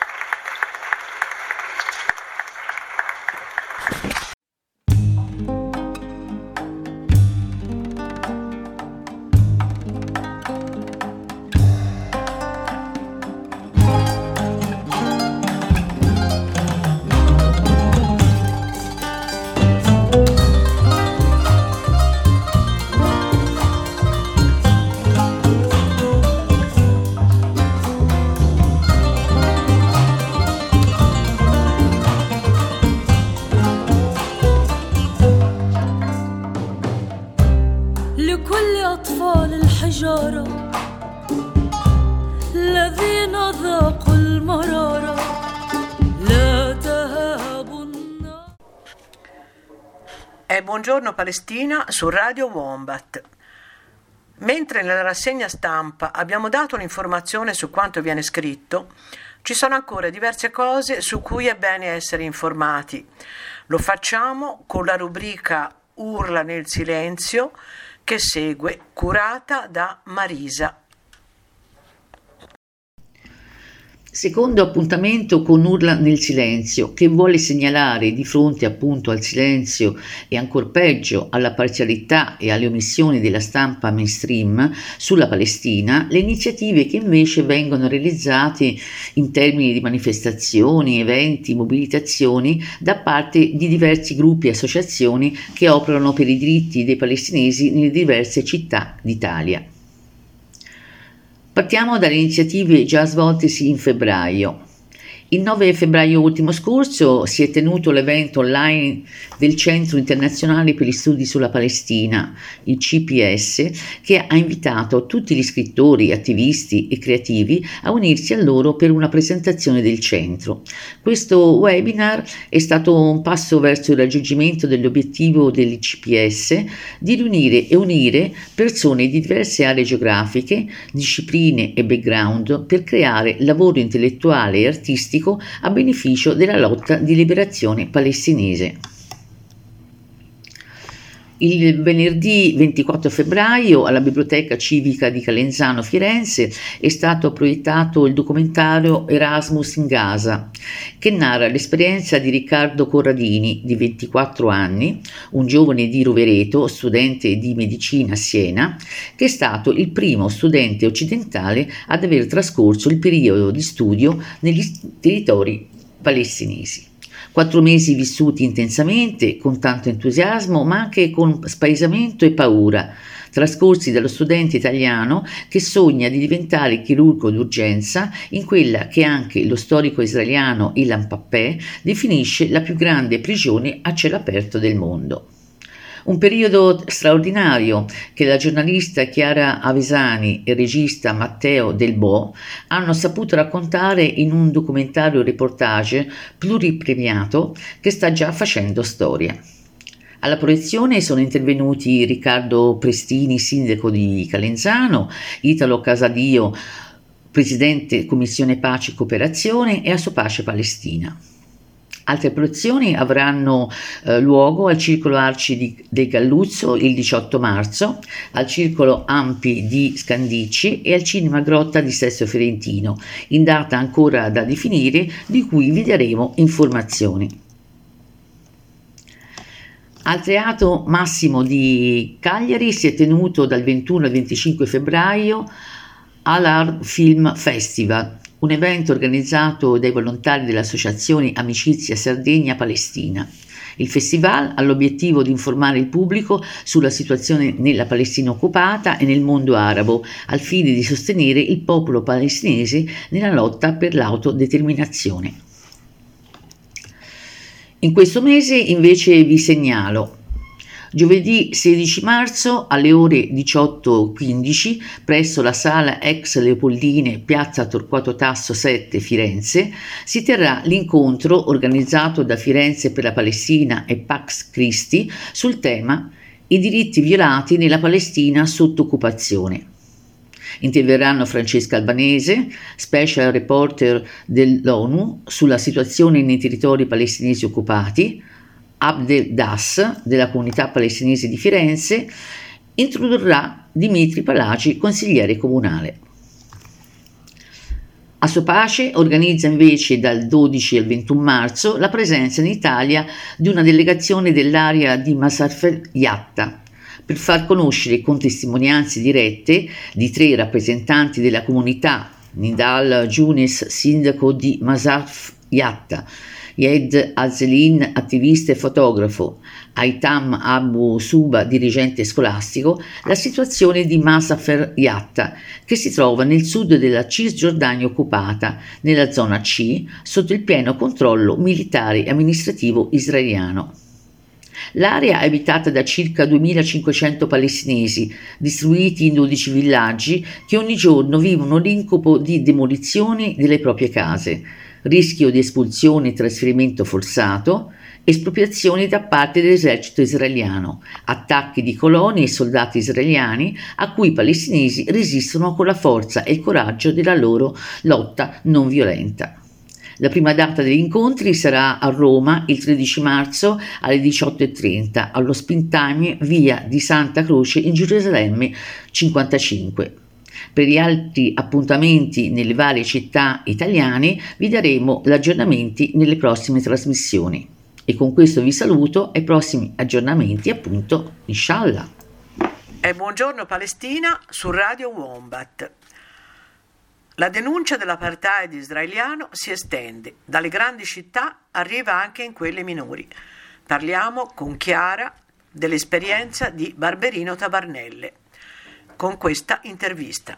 لكل أطفال الحجارة الذين ذاقوا المرارة لا تهابوا النار. È Buongiorno Palestina su Radio Wombat. Mentre nella rassegna stampa abbiamo dato l'informazione su quanto viene scritto, ci sono ancora diverse cose su cui è bene essere informati. Lo facciamo con la rubrica Urla nel silenzio che segue, curata da Marisa. Secondo appuntamento con Urla nel silenzio, che vuole segnalare di fronte appunto al silenzio e ancor peggio alla parzialità e alle omissioni della stampa mainstream sulla Palestina, le iniziative che invece vengono realizzate in termini di manifestazioni, eventi, mobilitazioni da parte di diversi gruppi e associazioni che operano per i diritti dei palestinesi nelle diverse città d'Italia. Partiamo dalle iniziative già svoltesi in febbraio. Il 9 febbraio ultimo scorso si è tenuto l'evento online del Centro Internazionale per gli Studi sulla Palestina, il CPS, che ha invitato tutti gli scrittori, attivisti e creativi a unirsi a loro per una presentazione del centro. Questo webinar è stato un passo verso il raggiungimento dell'obiettivo del CPS di riunire e unire persone di diverse aree geografiche, discipline e background per creare lavoro intellettuale e artistico a beneficio della lotta di liberazione palestinese. Il venerdì 24 febbraio alla Biblioteca Civica di Calenzano Firenze è stato proiettato il documentario Erasmus in Gaza, che narra l'esperienza di Riccardo Corradini, di 24 anni, un giovane di Rovereto, studente di medicina a Siena, che è stato il primo studente occidentale ad aver trascorso il periodo di studio negli territori palestinesi. 4 mesi vissuti intensamente, con tanto entusiasmo, ma anche con spaesamento e paura, trascorsi dallo studente italiano che sogna di diventare chirurgo d'urgenza in quella che anche lo storico israeliano Ilan Pappé definisce la più grande prigione a cielo aperto del mondo. Un periodo straordinario che la giornalista Chiara Avesani e il regista Matteo Del Bo hanno saputo raccontare in un documentario reportage pluripremiato che sta già facendo storia. Alla proiezione sono intervenuti Riccardo Prestini, sindaco di Calenzano, Italo Casadio, presidente Commissione Pace e Cooperazione, e Assopace Palestina. Altre proiezioni avranno luogo al Circolo Arci del Galluzzo il 18 marzo, al Circolo Ampi di Scandicci e al Cinema Grotta di Sesto Fiorentino, in data ancora da definire, di cui vi daremo informazioni. Al Teatro Massimo di Cagliari si è tenuto dal 21 al 25 febbraio all'Art Film Festival, un evento organizzato dai volontari dell'Associazione Amicizia Sardegna Palestina. Il festival ha l'obiettivo di informare il pubblico sulla situazione nella Palestina occupata e nel mondo arabo, al fine di sostenere il popolo palestinese nella lotta per l'autodeterminazione. In questo mese invece vi segnalo giovedì 16 marzo alle ore 18:15 presso la sala ex Leopoldine, piazza Torquato Tasso 7, Firenze, si terrà l'incontro organizzato da Firenze per la Palestina e Pax Christi sul tema I diritti violati nella Palestina sotto occupazione. Interverranno Francesca Albanese, special reporter dell'ONU sulla situazione nei territori palestinesi occupati, Abdel Das della comunità palestinese di Firenze, introdurrà Dimitri Palaci, consigliere comunale. Assopace organizza invece dal 12 al 21 marzo la presenza in Italia di una delegazione dell'area di Mazar Yatta per far conoscere con testimonianze dirette di 3 rappresentanti della comunità: Nidal Younes, sindaco di Mazar Yatta, Yed Azelin, attivista e fotografo, Aitam Abu Suba, dirigente scolastico, la situazione di Mazar Yatta, che si trova nel sud della Cisgiordania occupata, nella zona C, sotto il pieno controllo militare e amministrativo israeliano. L'area è abitata da circa 2500 palestinesi, distribuiti in 12 villaggi, che ogni giorno vivono l'incubo di demolizioni delle proprie case, rischio di espulsione e trasferimento forzato, espropriazioni da parte dell'esercito israeliano, attacchi di coloni e soldati israeliani a cui i palestinesi resistono con la forza e il coraggio della loro lotta non violenta. La prima data degli incontri sarà a Roma il 13 marzo alle 18:30 allo Springtime, via di Santa Croce in Gerusalemme 55. Per gli altri appuntamenti nelle varie città italiane vi daremo gli aggiornamenti nelle prossime trasmissioni. E con questo vi saluto ai prossimi aggiornamenti, appunto, inshallah. E buongiorno Palestina su Radio Wombat. La denuncia dell'apartheid israeliano si estende, dalle grandi città arriva anche in quelle minori. Parliamo con Chiara dell'esperienza di Barberino Tavernelle, con questa intervista.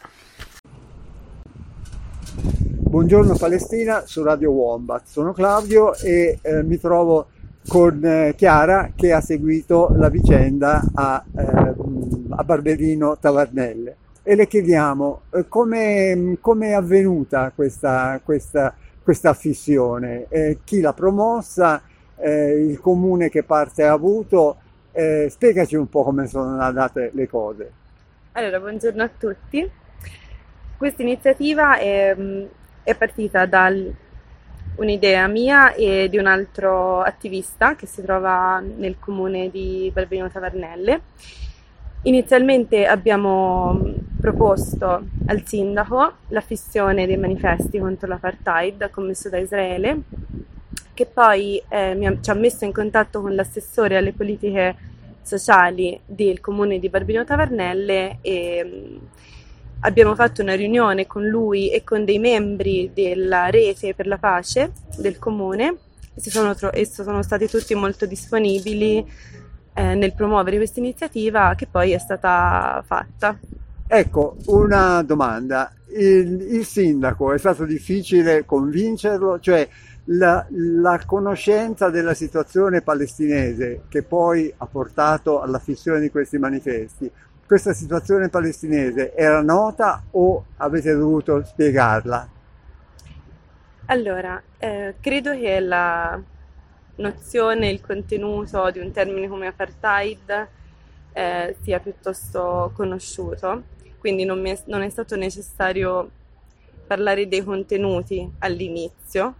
Buongiorno Palestina su Radio Wombat, sono Claudio e mi trovo con Chiara che ha seguito la vicenda a Barberino Tavernelle e le chiediamo come è avvenuta questa affissione, chi l'ha promossa, il comune che parte ha avuto, spiegaci un po' come sono andate le cose. Allora, buongiorno a tutti. Questa iniziativa è partita da un'idea mia e di un altro attivista che si trova nel comune di Barberino Tavernelle. Inizialmente abbiamo proposto al sindaco l'affissione dei manifesti contro l'apartheid commesso da Israele, che poi ci ha messo in contatto con l'assessore alle politiche sociali del comune di Barberino Tavernelle e abbiamo fatto una riunione con lui e con dei membri della rete per la pace del comune e sono stati tutti molto disponibili nel promuovere questa iniziativa che poi è stata fatta. Ecco, una domanda. Il sindaco, è stato difficile convincerlo? Cioè la conoscenza della situazione palestinese che poi ha portato all'affissione di questi manifesti, questa situazione palestinese era nota o avete dovuto spiegarla? Allora, credo che la nozione, il contenuto di un termine come apartheid sia piuttosto conosciuto, quindi non è stato necessario parlare dei contenuti all'inizio.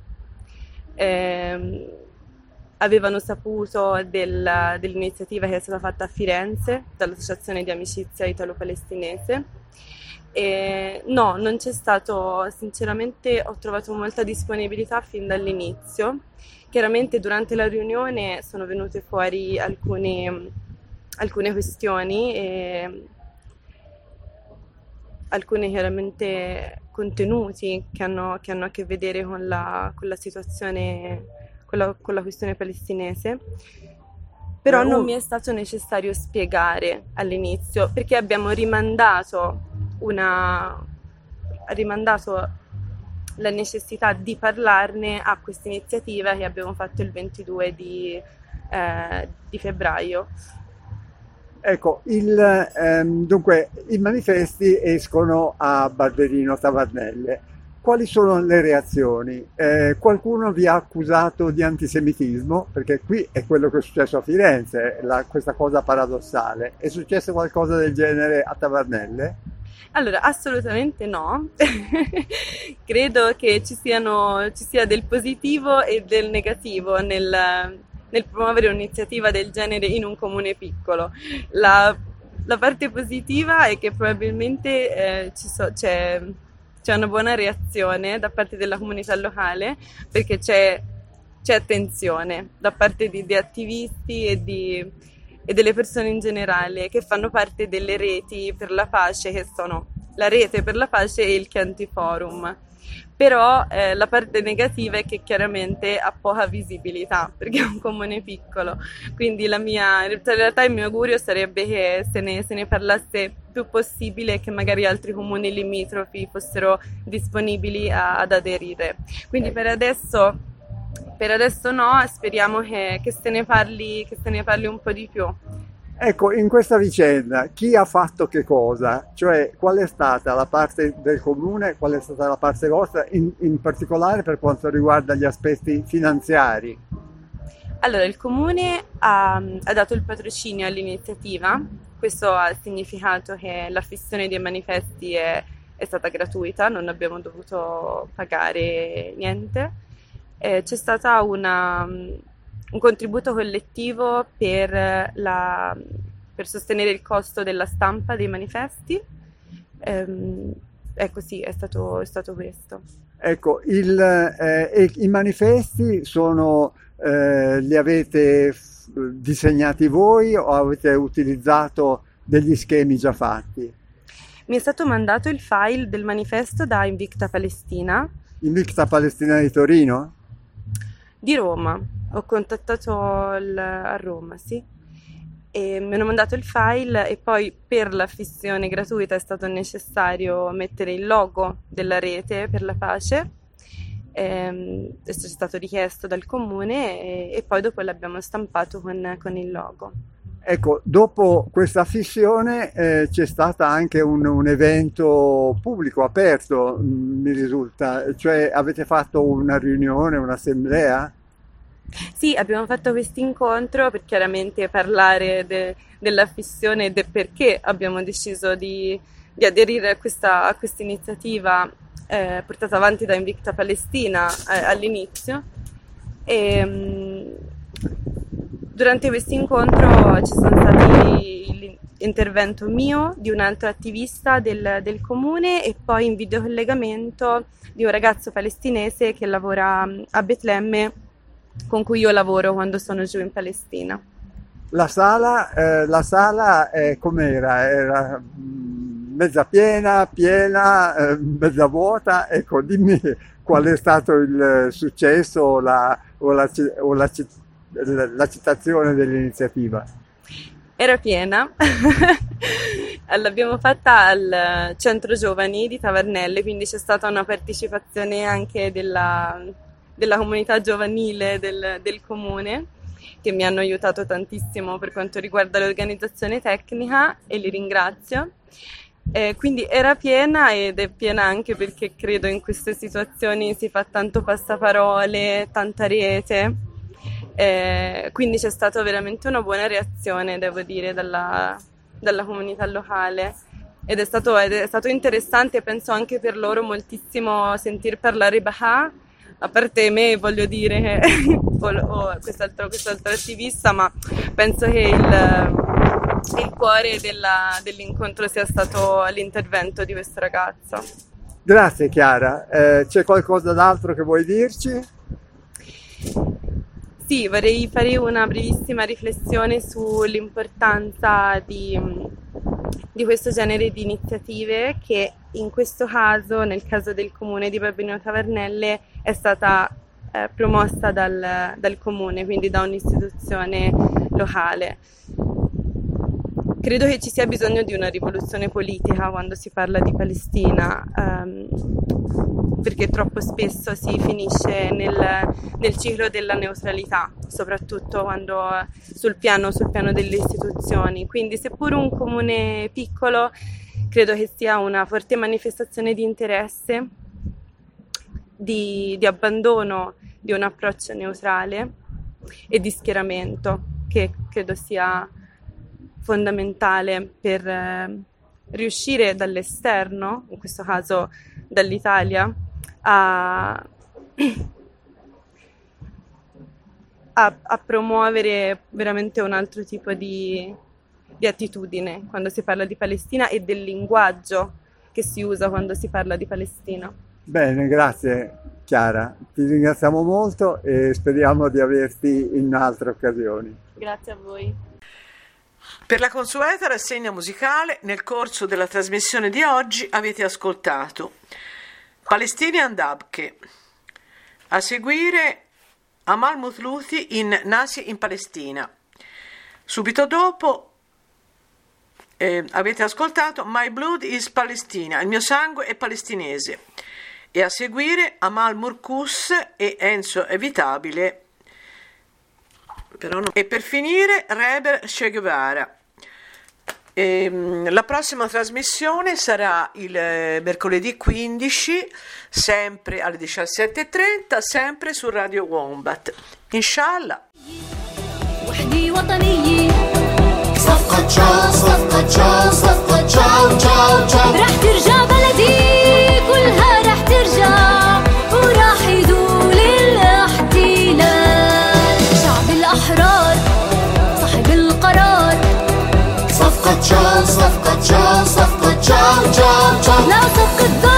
Avevano saputo dell'iniziativa che è stata fatta a Firenze dall'Associazione di Amicizia Italo-Palestinese. No, non c'è stato, sinceramente ho trovato molta disponibilità fin dall'inizio. Chiaramente durante la riunione sono venute fuori alcune questioni e alcuni chiaramente contenuti che hanno a che vedere con la situazione con la questione palestinese, però non mi è stato necessario spiegare all'inizio, perché abbiamo rimandato la necessità di parlarne a questa iniziativa che abbiamo fatto il 22 di febbraio. Ecco, dunque i manifesti escono a Barberino Tavernelle. Quali sono le reazioni? Qualcuno vi ha accusato di antisemitismo? Perché qui è quello che è successo a Firenze, questa cosa paradossale. È successo qualcosa del genere a Tavernelle? Allora, assolutamente no. Credo che ci sia del positivo e del negativo nel promuovere un'iniziativa del genere in un comune piccolo. La parte positiva è che probabilmente c'è una buona reazione da parte della comunità locale, perché c'è attenzione da parte di attivisti e delle persone in generale che fanno parte delle reti per la pace, che sono la Rete per la Pace e il Chianti Forum. Però la parte negativa è che chiaramente ha poca visibilità, perché è un comune piccolo, quindi in realtà il mio augurio sarebbe che se ne parlasse più possibile e che magari altri comuni limitrofi fossero disponibili ad aderire. Quindi per adesso no, speriamo che se ne parli un po' di più. Ecco, in questa vicenda chi ha fatto che cosa? Cioè, qual è stata la parte del comune, qual è stata la parte vostra, in particolare per quanto riguarda gli aspetti finanziari? Allora, il comune ha dato il patrocinio all'iniziativa. Questo ha significato che l'affissione dei manifesti è stata gratuita, non abbiamo dovuto pagare niente. C'è stata un contributo collettivo per sostenere il costo della stampa dei manifesti. Ecco, sì, è stato questo. Ecco, i manifesti li avete disegnati voi o avete utilizzato degli schemi già fatti? Mi è stato mandato il file del manifesto da Invicta Palestina. Invicta Palestina di Torino? Di Roma. Ho contattato a Roma, sì, e mi hanno mandato il file e poi per l'affissione gratuita è stato necessario mettere il logo della Rete per la Pace. Questo è stato richiesto dal comune e poi dopo l'abbiamo stampato con il logo. Ecco, dopo questa affissione c'è stato anche un evento pubblico aperto, mi risulta, cioè avete fatto una riunione, un'assemblea? Sì, abbiamo fatto questo incontro per chiaramente parlare dell'affissione e del perché abbiamo deciso di aderire a questa iniziativa portata avanti da Invicta Palestina all'inizio. Durante questo incontro ci sono stati l'intervento mio, di un altro attivista del comune e poi in videocollegamento di un ragazzo palestinese che lavora a Betlemme, con cui io lavoro quando sono giù in Palestina. La sala com'era? Era mezza piena, mezza vuota? Ecco, dimmi qual è stato il successo o la citazione dell'iniziativa. Era piena. L'abbiamo fatta al Centro Giovani di Tavernelle, quindi c'è stata una partecipazione anche della comunità giovanile del comune, che mi hanno aiutato tantissimo per quanto riguarda l'organizzazione tecnica e li ringrazio. Quindi era piena ed è piena anche perché credo in queste situazioni si fa tanto passaparole, tanta rete, quindi c'è stata veramente una buona reazione, devo dire, dalla comunità locale. Ed è stato interessante, penso anche per loro moltissimo sentir parlare Baha, a parte me, voglio dire, quest'altro attivista, ma penso che il cuore dell'incontro sia stato l'intervento di questo ragazzo. Grazie Chiara, c'è qualcosa d'altro che vuoi dirci? Sì, vorrei fare una brevissima riflessione sull'importanza di questo genere di iniziative che in questo caso, nel caso del comune di Barberino Tavernelle, è stata promossa dal comune, quindi da un'istituzione locale. Credo che ci sia bisogno di una rivoluzione politica quando si parla di Palestina, perché troppo spesso si finisce nel ciclo della neutralità, soprattutto quando sul piano delle istituzioni. Quindi, seppur un comune piccolo, credo che sia una forte manifestazione di interesse, di abbandono di un approccio neutrale e di schieramento, che credo sia fondamentale per riuscire dall'esterno, in questo caso dall'Italia, a promuovere veramente un altro tipo di attitudine quando si parla di Palestina e del linguaggio che si usa quando si parla di Palestina. Bene, grazie Chiara, ti ringraziamo molto e speriamo di averti in altre occasioni. Grazie a voi. Per la consueta rassegna musicale, nel corso della trasmissione di oggi avete ascoltato Palestinian Dabke, a seguire Amal Muthluthi in Nasi in Palestina. Subito dopo avete ascoltato My Blood is Palestina, il mio sangue è palestinese, e a seguire Amal Murkus e Enzo Evitabile, e per finire Rebel Che Guevara. La prossima trasmissione sarà il mercoledì 15, sempre alle 17:30, sempre su Radio Wombat. Inshallah. صفقة تشاو صفقة تشاو صفقة تشاو تشاو تشاو رح ترجع بلدي كلها رح ترجع وراح يزول الاحتلال شعب الأحرار صاحب القرار صفقة تشاو صفقة تشاو صفقة تشاو تشاو تشاو لا صفقة